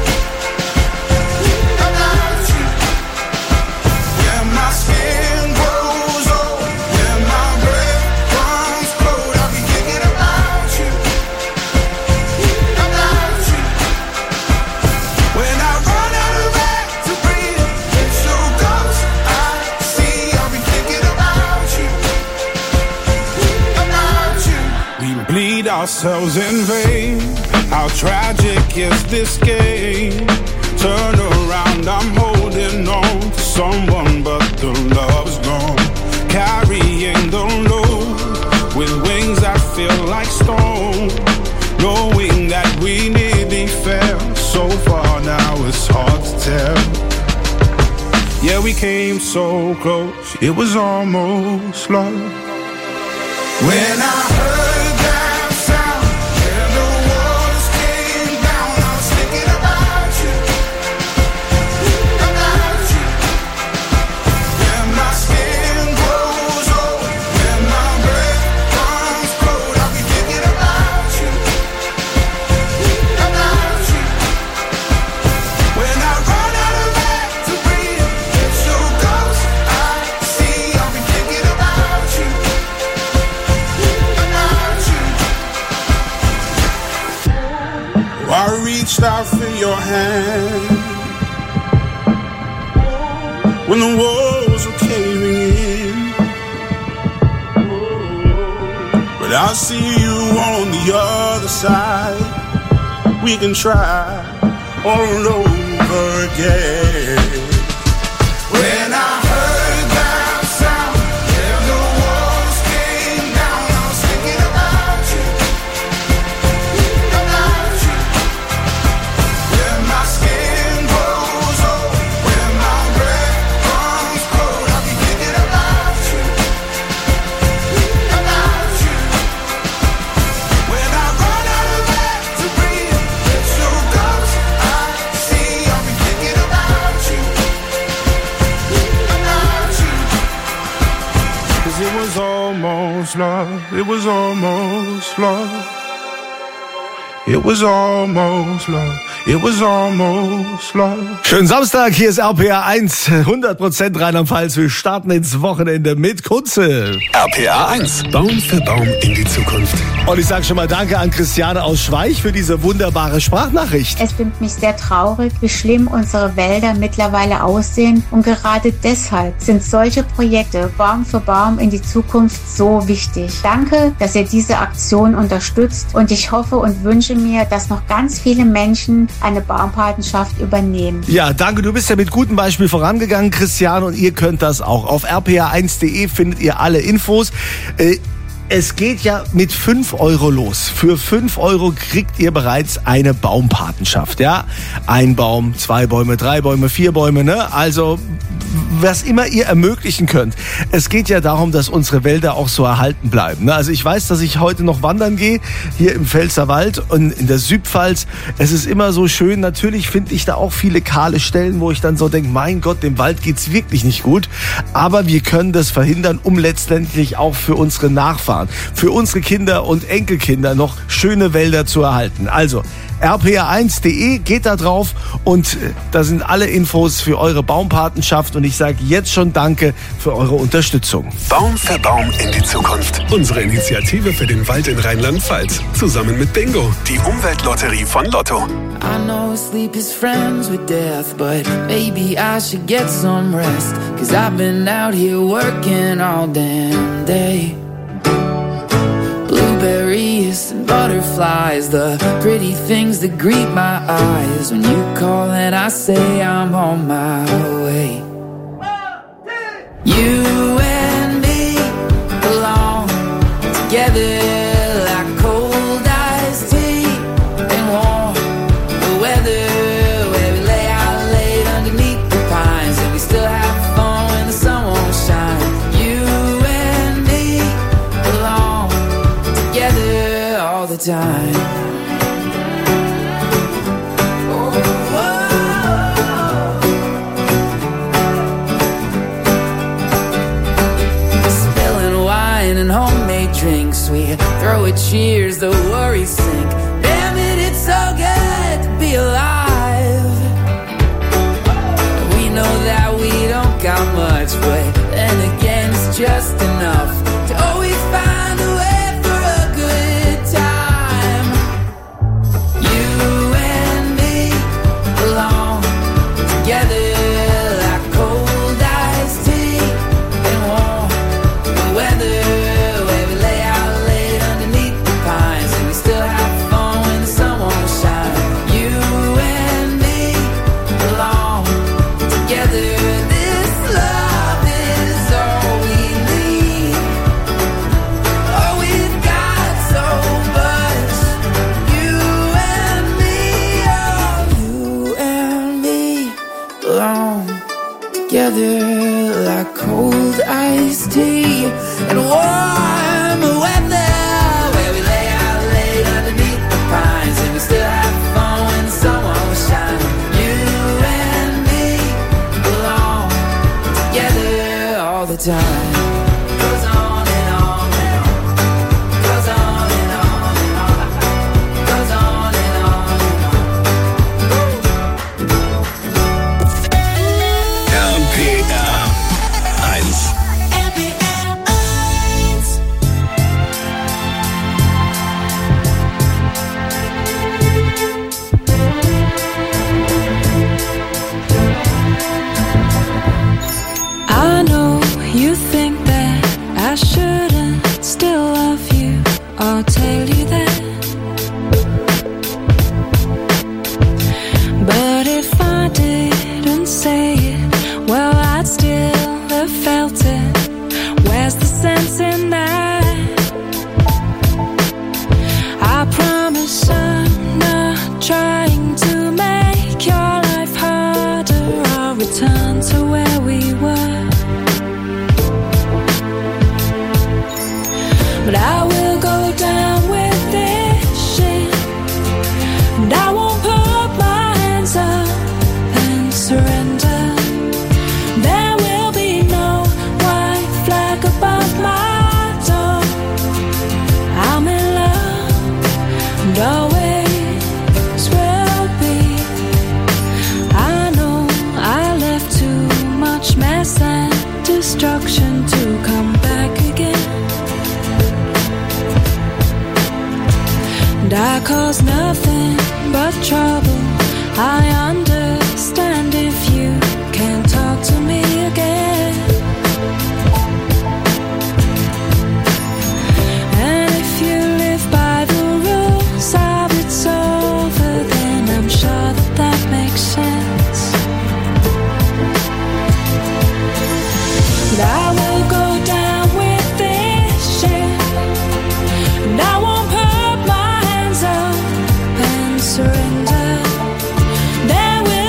[SPEAKER 8] about you. When my skin grows old, when my breath comes cold, I'll be thinking about you, about you. When I run out of air to breathe, it's your ghost I see, I'll be thinking about you, about you. We bleed ourselves in vain. How tragic is this game? Turn around, I'm holding on to someone, but the love's gone. Carrying the load with wings that feel like stone. Knowing that we nearly fell so far, now it's hard to tell. Yeah, we came so close, it was almost love. When I heard that sound and the walls came down, I was thinking about you, about you. When my skin grows old, when my breath comes cold, I'll be thinking about you, about you. When I run out of air to breathe, it's your ghost I see, I'll be thinking about you, about you. I reached out for your hand when the walls were caving in, but I see you on the other side. We can try all over again. When I heard that sound and the walls came down, I was thinking about you, about you. When my skin grows old, when my breath comes cold, I'll be thinking about you, about you. When I run out of air to breathe, it's your ghost I see, I'll be thinking about you, about you. Cause it was almost love, it was almost love. It was almost love, it was almost love.
[SPEAKER 6] Schönen Samstag, hier ist R P R eins, hundert Prozent Rheinland-Pfalz. Wir starten ins Wochenende mit Kunze.
[SPEAKER 3] R P R eins, Baum für Baum in die Zukunft.
[SPEAKER 6] Und ich sage schon mal danke an Christiane aus Schweich für diese wunderbare Sprachnachricht.
[SPEAKER 9] Es stimmt mich sehr traurig, wie schlimm unsere Wälder mittlerweile aussehen. Und gerade deshalb sind solche Projekte Baum für Baum in die Zukunft so wichtig. Danke, dass ihr diese Aktion unterstützt. Und ich hoffe und wünsche mir, dass noch ganz viele Menschen eine Baumpatenschaft übernehmen.
[SPEAKER 6] Ja, danke. Du bist ja mit gutem Beispiel vorangegangen, Christiane. Und ihr könnt das auch. Auf r p r eins punkt de findet ihr alle Infos. Äh, Es geht ja mit fünf Euro los. Für fünf Euro kriegt ihr bereits eine Baumpatenschaft. Ja? Ein Baum, zwei Bäume, drei Bäume, vier Bäume. Ne? Also was immer ihr ermöglichen könnt. Es geht ja darum, dass unsere Wälder auch so erhalten bleiben. Also ich weiß, dass ich heute noch wandern gehe, hier im Pfälzerwald und in der Südpfalz. Es ist immer so schön. Natürlich finde ich da auch viele kahle Stellen, wo ich dann so denke, mein Gott, dem Wald geht's wirklich nicht gut. Aber wir können das verhindern, um letztendlich auch für unsere Nachfahren, für unsere Kinder und Enkelkinder noch schöne Wälder zu erhalten. Also r p r eins punkt d e, geht da drauf und da sind alle Infos für eure Baumpatenschaft und ich sage jetzt schon Danke für eure Unterstützung.
[SPEAKER 3] Baum für Baum in die Zukunft. Unsere Initiative für den Wald in Rheinland-Pfalz. Zusammen mit Bingo, die Umweltlotterie von Lotto.
[SPEAKER 10] I know sleep is friends with death, but maybe I should get some rest. Cause I've been out here working all damn day. Blueberries and butterflies, the pretty things that greet my eyes. When you call and I say I'm on my way. You and me belong together like cold iced tea and warm the weather. Where we lay out late underneath the pines and we still have fun when the sun won't shine. You and me belong together all the time. And homemade drinks, we throw a cheers, the worries sink. Damn it, it's so good to be alive. We know that we don't got much, but then again it's just enough to always find a way for a good time. You and me belong together like cold iced tea and warm the weather. Together like cold iced tea and warm weather. Where we lay out late underneath the pines and we still have fun when the sun won't shine. You and me belong together all the time. Goes on and on and on. Goes on and on and on. Goes on and on and on.
[SPEAKER 3] R P R eins.
[SPEAKER 11] I know you think that I shouldn't still love you or tell you that. But if I didn't say it, well, I'd still have felt it. Where's the sense in that? I promise I'm not trying to make your life harder. I'll return to where we were. But I will go down with this shit, and I won't put my hands up and surrender. There will be no white flag above my door. I'm in love and always will be. I know I left too much mess and destruction to come back again. And I cause nothing but trouble. I understand if you can't talk to me again. And if you live by the rules of it's over, then I'm sure that that makes sense. But I will go down with this shit, and I won't put my hands up and surrender. There will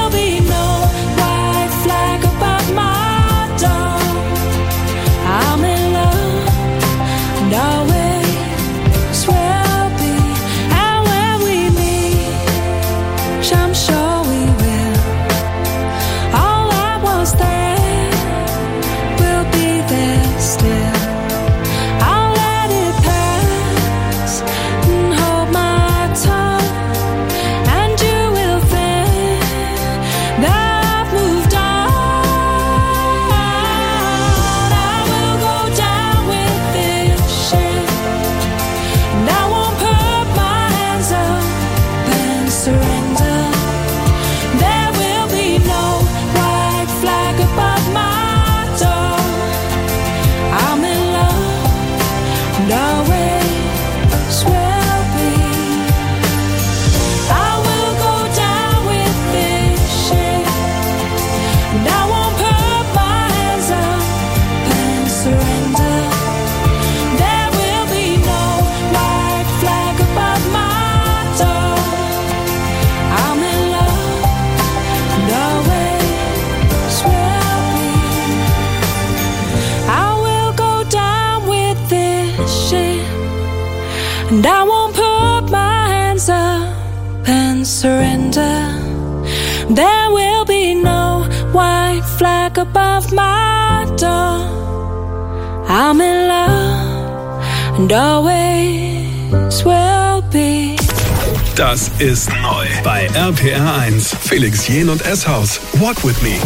[SPEAKER 11] and I won't put my hands up and surrender. There will be no white flag above my door. I'm in love and always will be.
[SPEAKER 3] Das ist neu bei R P R eins. Felix Jähn und S-Haus. Walk with me.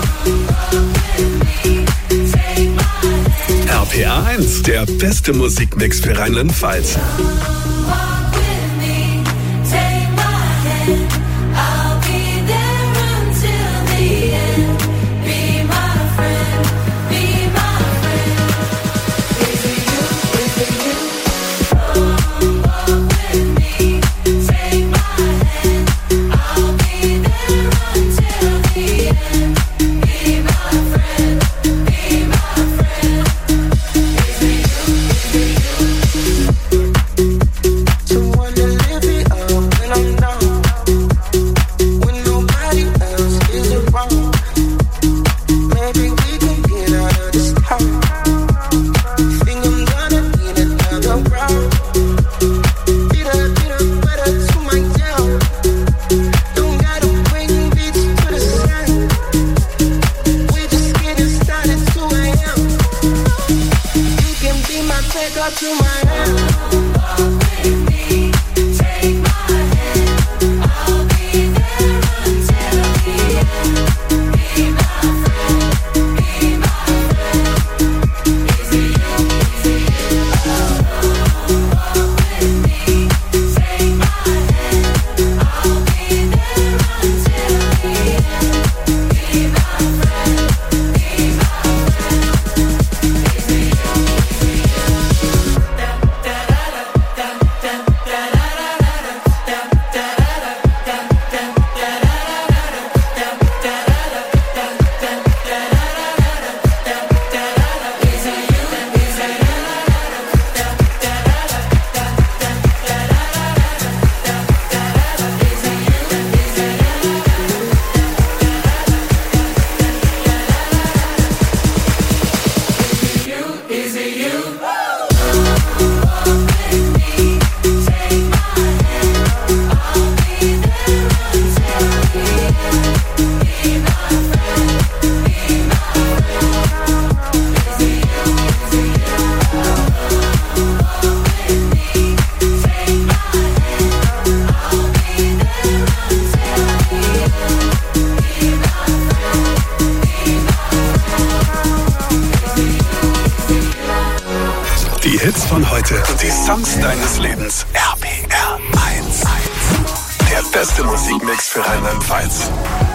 [SPEAKER 3] R P R eins, der beste Musikmix für Rheinland-Pfalz. Die Hits von heute und die Songs deines Lebens. R P R eins. Der beste Musikmix für Rheinland-Pfalz.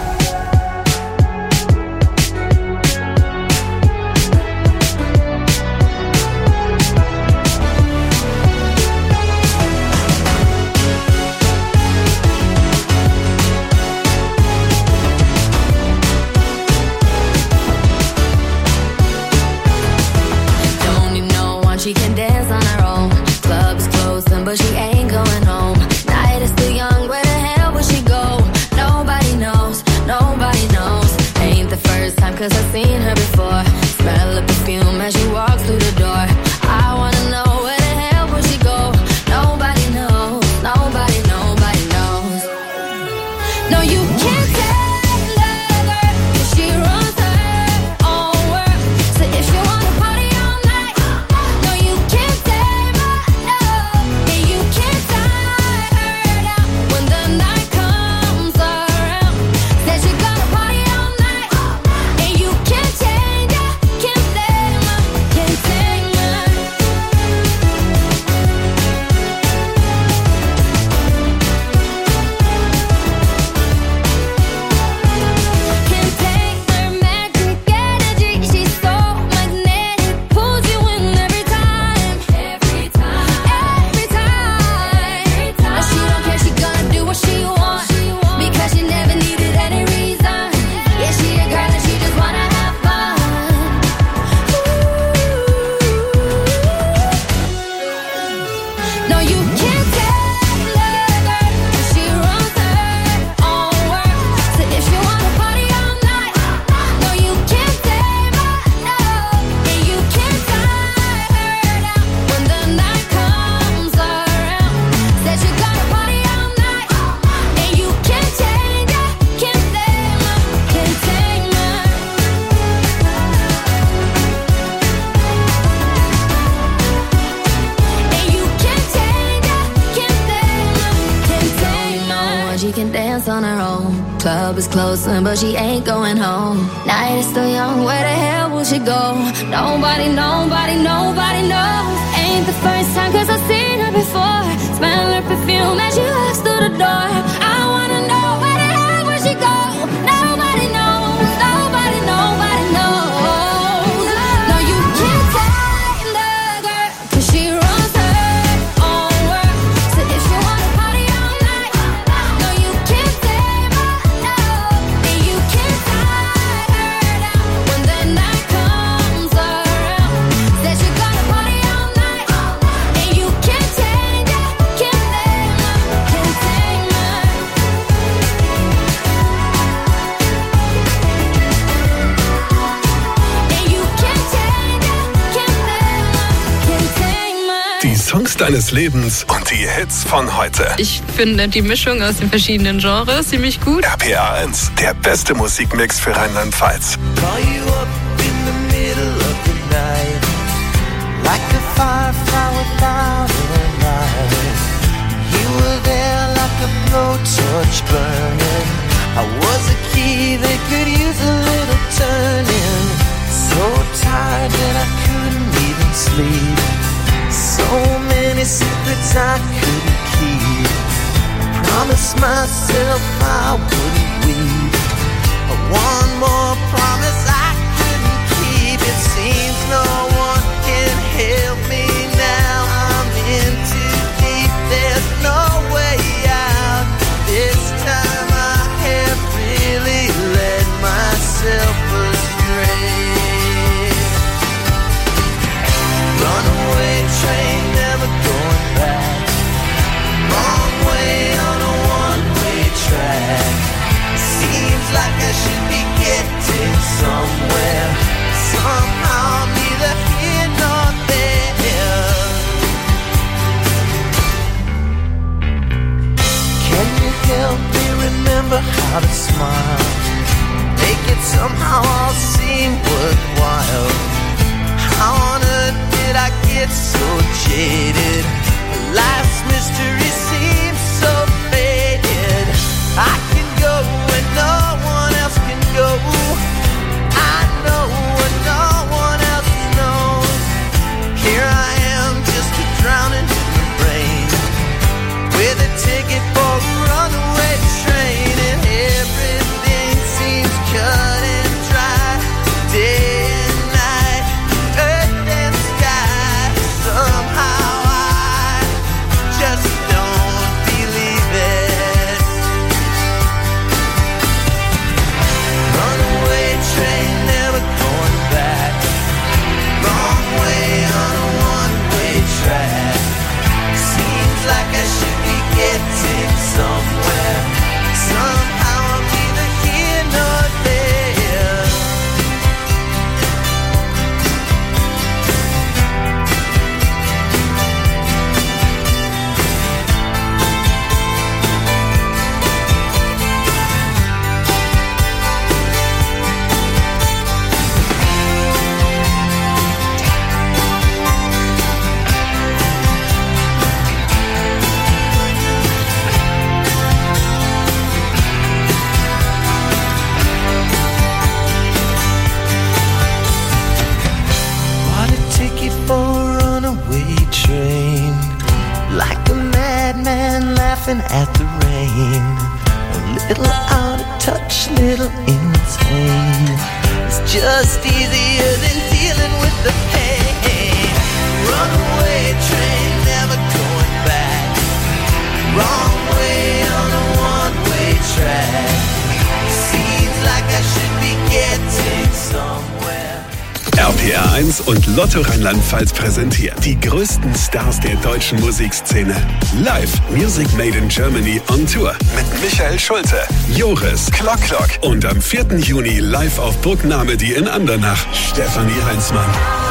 [SPEAKER 13] She can dance on her own. Club's closing, but she ain't going home. Night is still young, where the hell would she go? Nobody knows, nobody knows. Ain't the first time, cause I've seen her before. Smell of perfume as she walks through the door. I wanna know where the hell would she go? Nobody knows, nobody, nobody knows. No, you can't tell her, cause she runs her own world. So if you wanna party all night, no, you can't save her, no. And you can't tie her down when the night comes around. Said you gotta party all night, and you can't change her, can't let can dance on her own. Club is closing, but she ain't going home. Night is still young, where the hell will she go? Nobody, nobody, nobody knows. Ain't the first time, cause I've seen her before. Smell her perfume as she walks through the door. I wanna know where the hell will she go? Nobody knows, nobody, nobody knows. No, you can't tame the girl, cause she runs her own world. So if she wanna party all night, no, you can't tame her, no. And you can't tie her down when the night comes around. Said she gonna party all night, and you can't tame her, can't tame her, can't tame her. And you can't tame her, can't tame her, can't tame her.
[SPEAKER 3] Die Songs deines Lebens und die Hits von heute.
[SPEAKER 14] Ich finde die Mischung aus den verschiedenen Genres ziemlich gut.
[SPEAKER 3] R P A eins, der beste Musikmix für Rheinland-Pfalz.
[SPEAKER 10] Call you up in the middle of the night, like a firefly without a light. You were there like a blowtorch burning. I was a key that could use a little turning. So tired that I couldn't even sleep. So many secrets I couldn't keep. I promised myself I wouldn't weep. One more promise I couldn't keep. It seems no one can help me now. I'm in too deep. There's no way out. This time I have really led myself astray. Runaway train, never going back. Wrong way on a one-way track. Seems like I should be getting somewhere. Somehow I'm neither here nor there. Can you help me remember how to smile? Make it somehow all seem worthwhile. How on earth did I get so jaded? Life's mystery seems so faded. I can go where no one else can go. I know what no one else knows. Here I am, just a drowning in the rain, with a ticket for a runaway train, and everything seems cut and dry. Day and night, earth and sky. Somehow I just don't believe it. Runaway train, never going back. Wrong way on a one-way track. Seems like I should be getting somewhere. Somehow I'm neither here nor there. Bought a ticket for a runaway train, like a madman laughing at the rain. A little out of touch, little insane. It's just easier than dealing with the pain. Runaway train, never going back. Wrong way on a one-way track. Seems like I should be getting somewhere.
[SPEAKER 3] R P R eins und Lotto Rheinland-Pfalz präsentiert die größten Stars der deutschen Musikszene. Live Music Made in Germany on Tour mit Michael Schulte, Joris, Klock Klock und am vierten Juni live auf Burg Namedy in Andernach, Stefanie Heinzmann.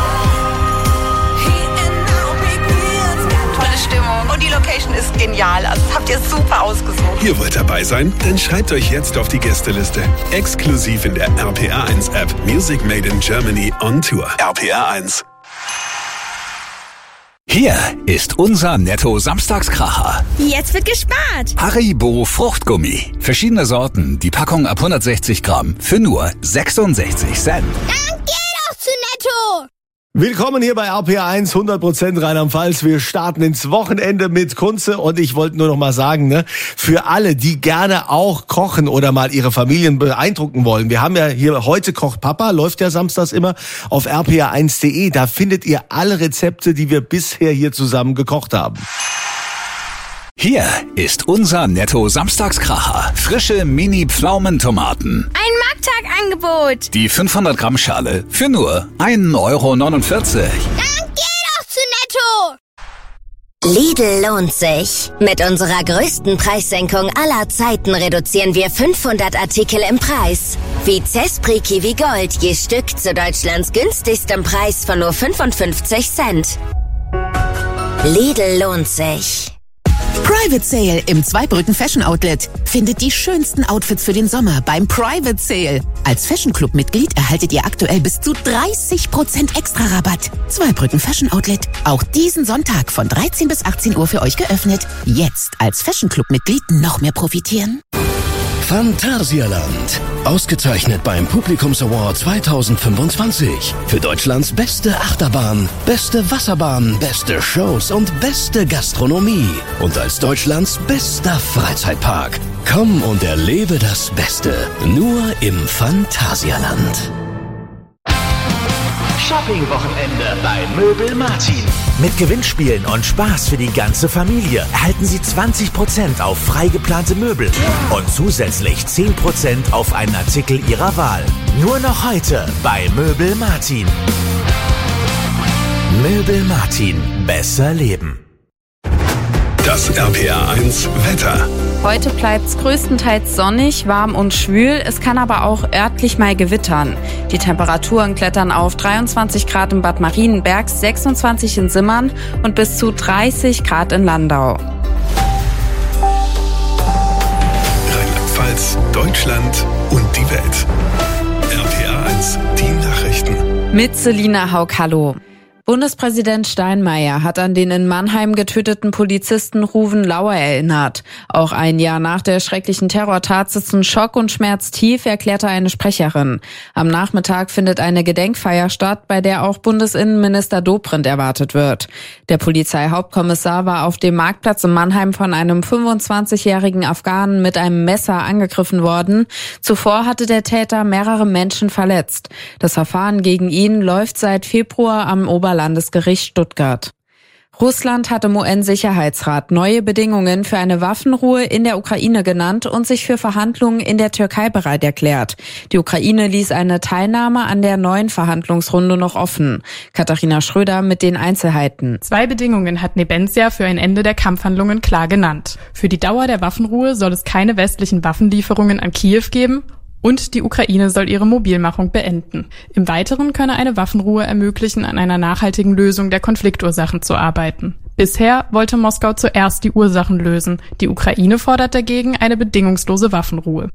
[SPEAKER 16] Tolle Stimmung und die Location ist genial. Also das habt ihr super ausgesucht.
[SPEAKER 3] Ihr wollt dabei sein? Dann schreibt euch jetzt auf die Gästeliste. Exklusiv in der R P R eins App. Music Made in Germany on Tour. R P R eins.
[SPEAKER 15] Hier ist unser Netto-Samstagskracher.
[SPEAKER 21] Jetzt wird gespart.
[SPEAKER 15] Haribo Fruchtgummi. Verschiedene Sorten, die Packung ab hundertsechzig Gramm für nur sechsundsechzig Cent.
[SPEAKER 21] Dann geh doch zu Netto.
[SPEAKER 6] Willkommen hier bei R P R eins, hundert Prozent Rheinland-Pfalz. Wir starten ins Wochenende mit Kunze und ich wollte nur noch mal sagen, ne, für alle, die gerne auch kochen oder mal ihre Familien beeindrucken wollen. Wir haben ja hier Heute kocht Papa, läuft ja samstags immer auf r p r eins punkt d e. Da findet ihr alle Rezepte, die wir bisher hier zusammen gekocht haben.
[SPEAKER 15] Hier ist unser Netto-Samstagskracher. Frische Mini-Pflaumentomaten.
[SPEAKER 21] Ein Markttagangebot.
[SPEAKER 15] Die fünfhundert Gramm Schale für nur ein Euro neunundvierzig.
[SPEAKER 21] Dann geh doch zu Netto.
[SPEAKER 2] Lidl lohnt sich. Mit unserer größten Preissenkung aller Zeiten reduzieren wir fünfhundert Artikel im Preis. Wie Zespri Kiwi Gold je Stück zu Deutschlands günstigstem Preis von nur fünfundfünfzig Cent. Lidl lohnt sich.
[SPEAKER 18] Private Sale im Zweibrücken Fashion Outlet. Findet die schönsten Outfits für den Sommer beim Private Sale. Als Fashion Club Mitglied erhaltet ihr aktuell bis zu dreißig Prozent extra Rabatt. Zweibrücken Fashion Outlet. Auch diesen Sonntag von dreizehn bis achtzehn Uhr für euch geöffnet. Jetzt als Fashion Club Mitglied noch mehr profitieren.
[SPEAKER 19] Phantasialand. Ausgezeichnet beim Publikums-Award zweitausendfünfundzwanzig. Für Deutschlands beste Achterbahn, beste Wasserbahn, beste Shows und beste Gastronomie. Und als Deutschlands bester Freizeitpark. Komm und erlebe das Beste. Nur im Phantasialand.
[SPEAKER 23] Shopping-Wochenende bei Möbel Martin. Mit Gewinnspielen und Spaß für die ganze Familie erhalten Sie zwanzig Prozent auf frei geplante Möbel und zusätzlich zehn Prozent auf einen Artikel Ihrer Wahl. Nur noch heute bei Möbel Martin. Möbel Martin. Besser leben.
[SPEAKER 3] Das R P R eins Wetter.
[SPEAKER 4] Heute bleibt's größtenteils sonnig, warm und schwül. Es kann aber auch örtlich mal gewittern. Die Temperaturen klettern auf dreiundzwanzig Grad in Bad Marienberg, sechsundzwanzig in Simmern und bis zu dreißig Grad in Landau.
[SPEAKER 3] Rheinland-Pfalz, Deutschland und die Welt. R P R eins, die Nachrichten.
[SPEAKER 4] Mit Selina Haug, hallo. Bundespräsident Steinmeier hat an den in Mannheim getöteten Polizisten Ruven Lauer erinnert. Auch ein Jahr nach der schrecklichen Terrortat sitzen Schock und Schmerz tief, erklärte eine Sprecherin. Am Nachmittag findet eine Gedenkfeier statt, bei der auch Bundesinnenminister Dobrindt erwartet wird. Der Polizeihauptkommissar war auf dem Marktplatz in Mannheim von einem fünfundzwanzigjährigen Afghanen mit einem Messer angegriffen worden. Zuvor hatte der Täter mehrere Menschen verletzt. Das Verfahren gegen ihn läuft seit Februar am Oberlandesgericht Stuttgart. Russland hat im U N-Sicherheitsrat neue Bedingungen für eine Waffenruhe in der Ukraine genannt und sich für Verhandlungen in der Türkei bereit erklärt. Die Ukraine ließ eine Teilnahme an der neuen Verhandlungsrunde noch offen. Katharina Schröder mit den Einzelheiten.
[SPEAKER 24] Zwei Bedingungen hat Nebenzia für ein Ende der Kampfhandlungen klar genannt. Für die Dauer der Waffenruhe soll es keine westlichen Waffenlieferungen an Kiew geben. Und die Ukraine soll ihre Mobilmachung beenden. Im Weiteren könne eine Waffenruhe ermöglichen, an einer nachhaltigen Lösung der Konfliktursachen zu arbeiten. Bisher wollte Moskau zuerst die Ursachen lösen. Die Ukraine fordert dagegen eine bedingungslose Waffenruhe.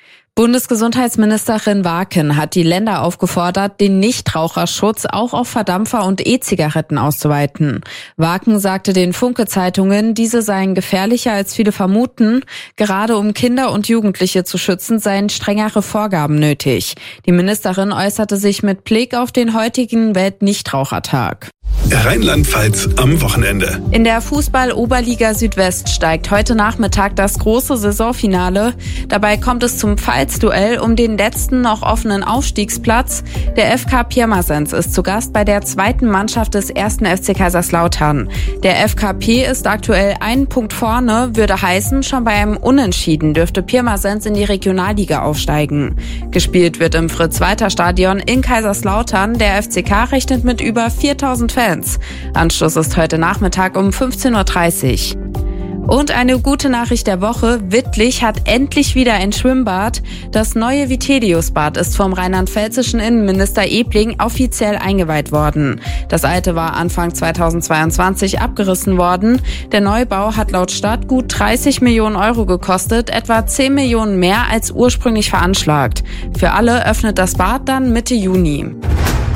[SPEAKER 4] Bundesgesundheitsministerin Waken hat die Länder aufgefordert, den Nichtraucherschutz auch auf Verdampfer und E-Zigaretten auszuweiten. Waken sagte den Funke-Zeitungen, diese seien gefährlicher als viele vermuten. Gerade um Kinder und Jugendliche zu schützen, seien strengere Vorgaben nötig. Die Ministerin äußerte sich mit Blick auf den heutigen Weltnichtrauchertag.
[SPEAKER 3] Rheinland-Pfalz am Wochenende.
[SPEAKER 4] In der Fußball-Oberliga Südwest steigt heute Nachmittag das große Saisonfinale. Dabei kommt es zum Pfalz-Duell um den letzten noch offenen Aufstiegsplatz. Der F K Pirmasens ist zu Gast bei der zweiten Mannschaft des ersten F C Kaiserslautern. Der F K P ist aktuell einen Punkt vorne, würde heißen, schon bei einem Unentschieden dürfte Pirmasens in die Regionalliga aufsteigen. Gespielt wird im Fritz-Walter-Stadion in Kaiserslautern. Der F C K rechnet mit über viertausend Fans. Anschluss ist heute Nachmittag um fünfzehn Uhr dreißig. Und eine gute Nachricht der Woche, Wittlich hat endlich wieder ein Schwimmbad. Das neue Vitellius-Bad ist vom rheinland-pfälzischen Innenminister Ebling offiziell eingeweiht worden. Das alte war Anfang zweitausendzweiundzwanzig abgerissen worden. Der Neubau hat laut Stadt gut dreißig Millionen Euro gekostet, etwa zehn Millionen mehr als ursprünglich veranschlagt. Für alle öffnet das Bad dann Mitte Juni.
[SPEAKER 3] R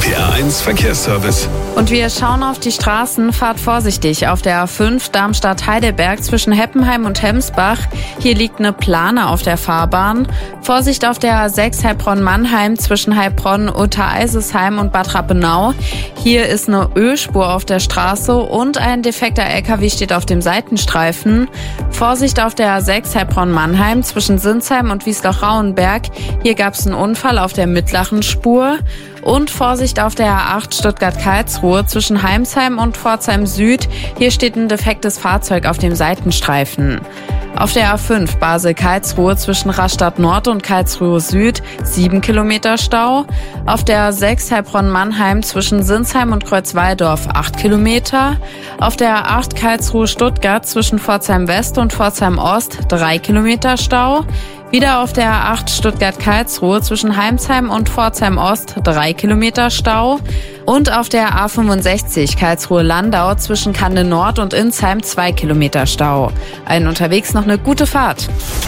[SPEAKER 3] P R eins Verkehrsservice.
[SPEAKER 4] Und wir schauen auf die Straßen. Fahrt vorsichtig auf der A fünf Darmstadt-Heidelberg zwischen Heppenheim und Hemsbach. Hier liegt eine Plane auf der Fahrbahn. Vorsicht auf der A sechs Heilbronn-Mannheim zwischen Heilbronn, Untereisesheim und Bad Rappenau. Hier ist eine Ölspur auf der Straße und ein defekter L K W steht auf dem Seitenstreifen. Vorsicht auf der A sechs Heilbronn-Mannheim zwischen Sinsheim und Wiesloch-Rauenberg. Hier gab es einen Unfall auf der mittleren Spur. Und Vorsicht auf der A acht Stuttgart-Karlsruhe zwischen Heimsheim und Pforzheim Süd. Hier steht ein defektes Fahrzeug auf dem Seitenstreifen. Auf der A fünf Basel-Karlsruhe zwischen Rastatt Nord und Karlsruhe Süd sieben Kilometer Stau. Auf der A sechs Heilbronn-Mannheim zwischen Sinsheim und Kreuzwaldorf acht Kilometer. Auf der A acht Karlsruhe-Stuttgart zwischen Pforzheim West und Pforzheim Ost drei Kilometer Stau. Wieder auf der A acht Stuttgart-Karlsruhe zwischen Heimsheim und Pforzheim Ost drei Kilometer Stau. Und auf der A fünfundsechzig Karlsruhe-Landau zwischen Kande Nord und Insheim zwei Kilometer Stau. Allen unterwegs noch eine gute Fahrt.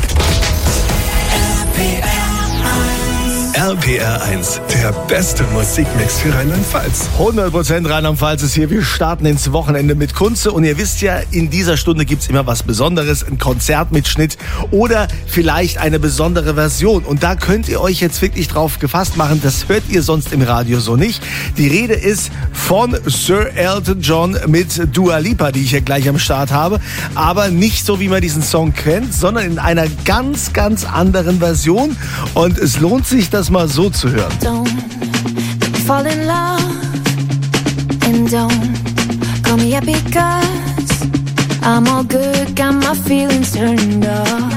[SPEAKER 3] R P R eins, der beste Musikmix für Rheinland-Pfalz.
[SPEAKER 6] hundert Prozent Rheinland-Pfalz ist hier. Wir starten ins Wochenende mit Kunze. Und ihr wisst ja, in dieser Stunde gibt's immer was Besonderes. Ein Konzertmitschnitt oder vielleicht eine besondere Version. Und da könnt ihr euch jetzt wirklich drauf gefasst machen. Das hört ihr sonst im Radio so nicht. Die Rede ist von Sir Elton John mit Dua Lipa, die ich hier gleich am Start habe. Aber nicht so, wie man diesen Song kennt, sondern in einer ganz, ganz anderen Version. Und es lohnt sich, das mal so zu hören.
[SPEAKER 5] Don't fall in love and don't call me up because I'm all good, got my feelings turned off.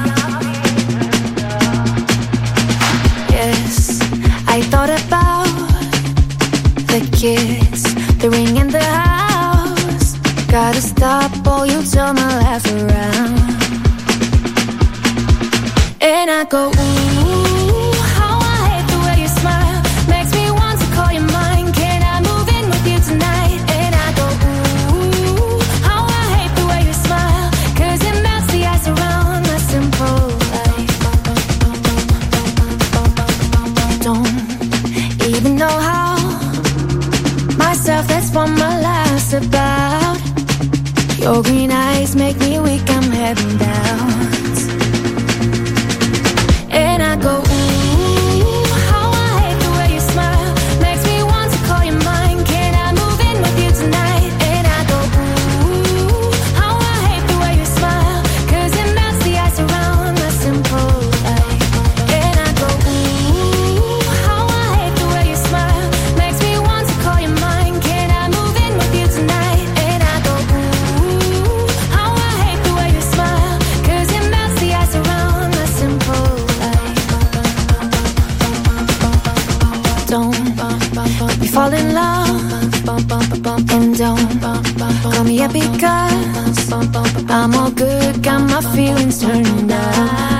[SPEAKER 5] Yes, I thought about the kids, the ring and the house. Gotta stop or you turn my life around. And I go, ooh. That's what my life's about. Your green eyes make me weak, I'm heading down. And I go, ooh, how I hate the way you smile. Makes me want to call you mine. Can I move in with you tonight? And I go, ooh, how I hate the way you smile. Cause it melts the ice around my simple life. And I go, ooh, how I hate the way you smile. Makes me want to call you mine. Fall in love and don't call me up because I'm all good, got my feelings turned on.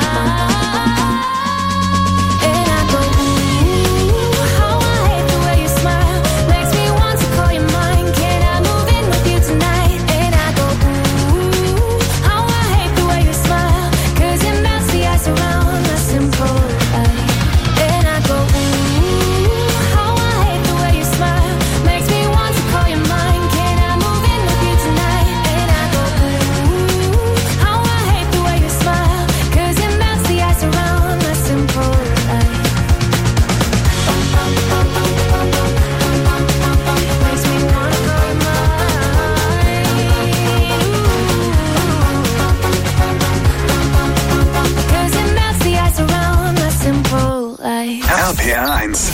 [SPEAKER 3] R P R eins.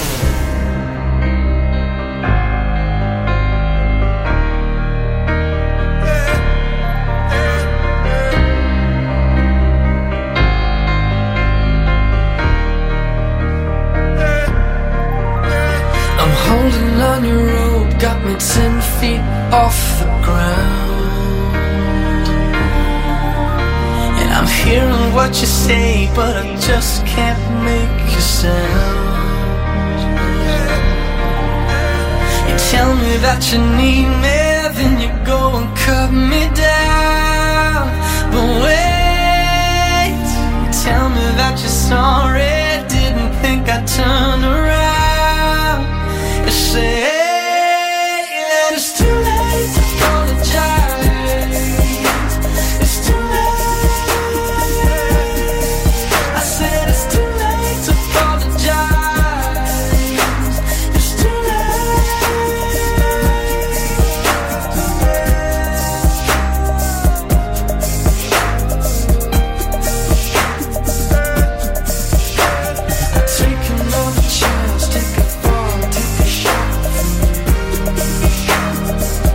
[SPEAKER 10] I'm holding on your rope, got me ten feet off the ground. And I'm hearing what you say, but I just can't make a sound. You tell me that you need me, then you go and cut me down.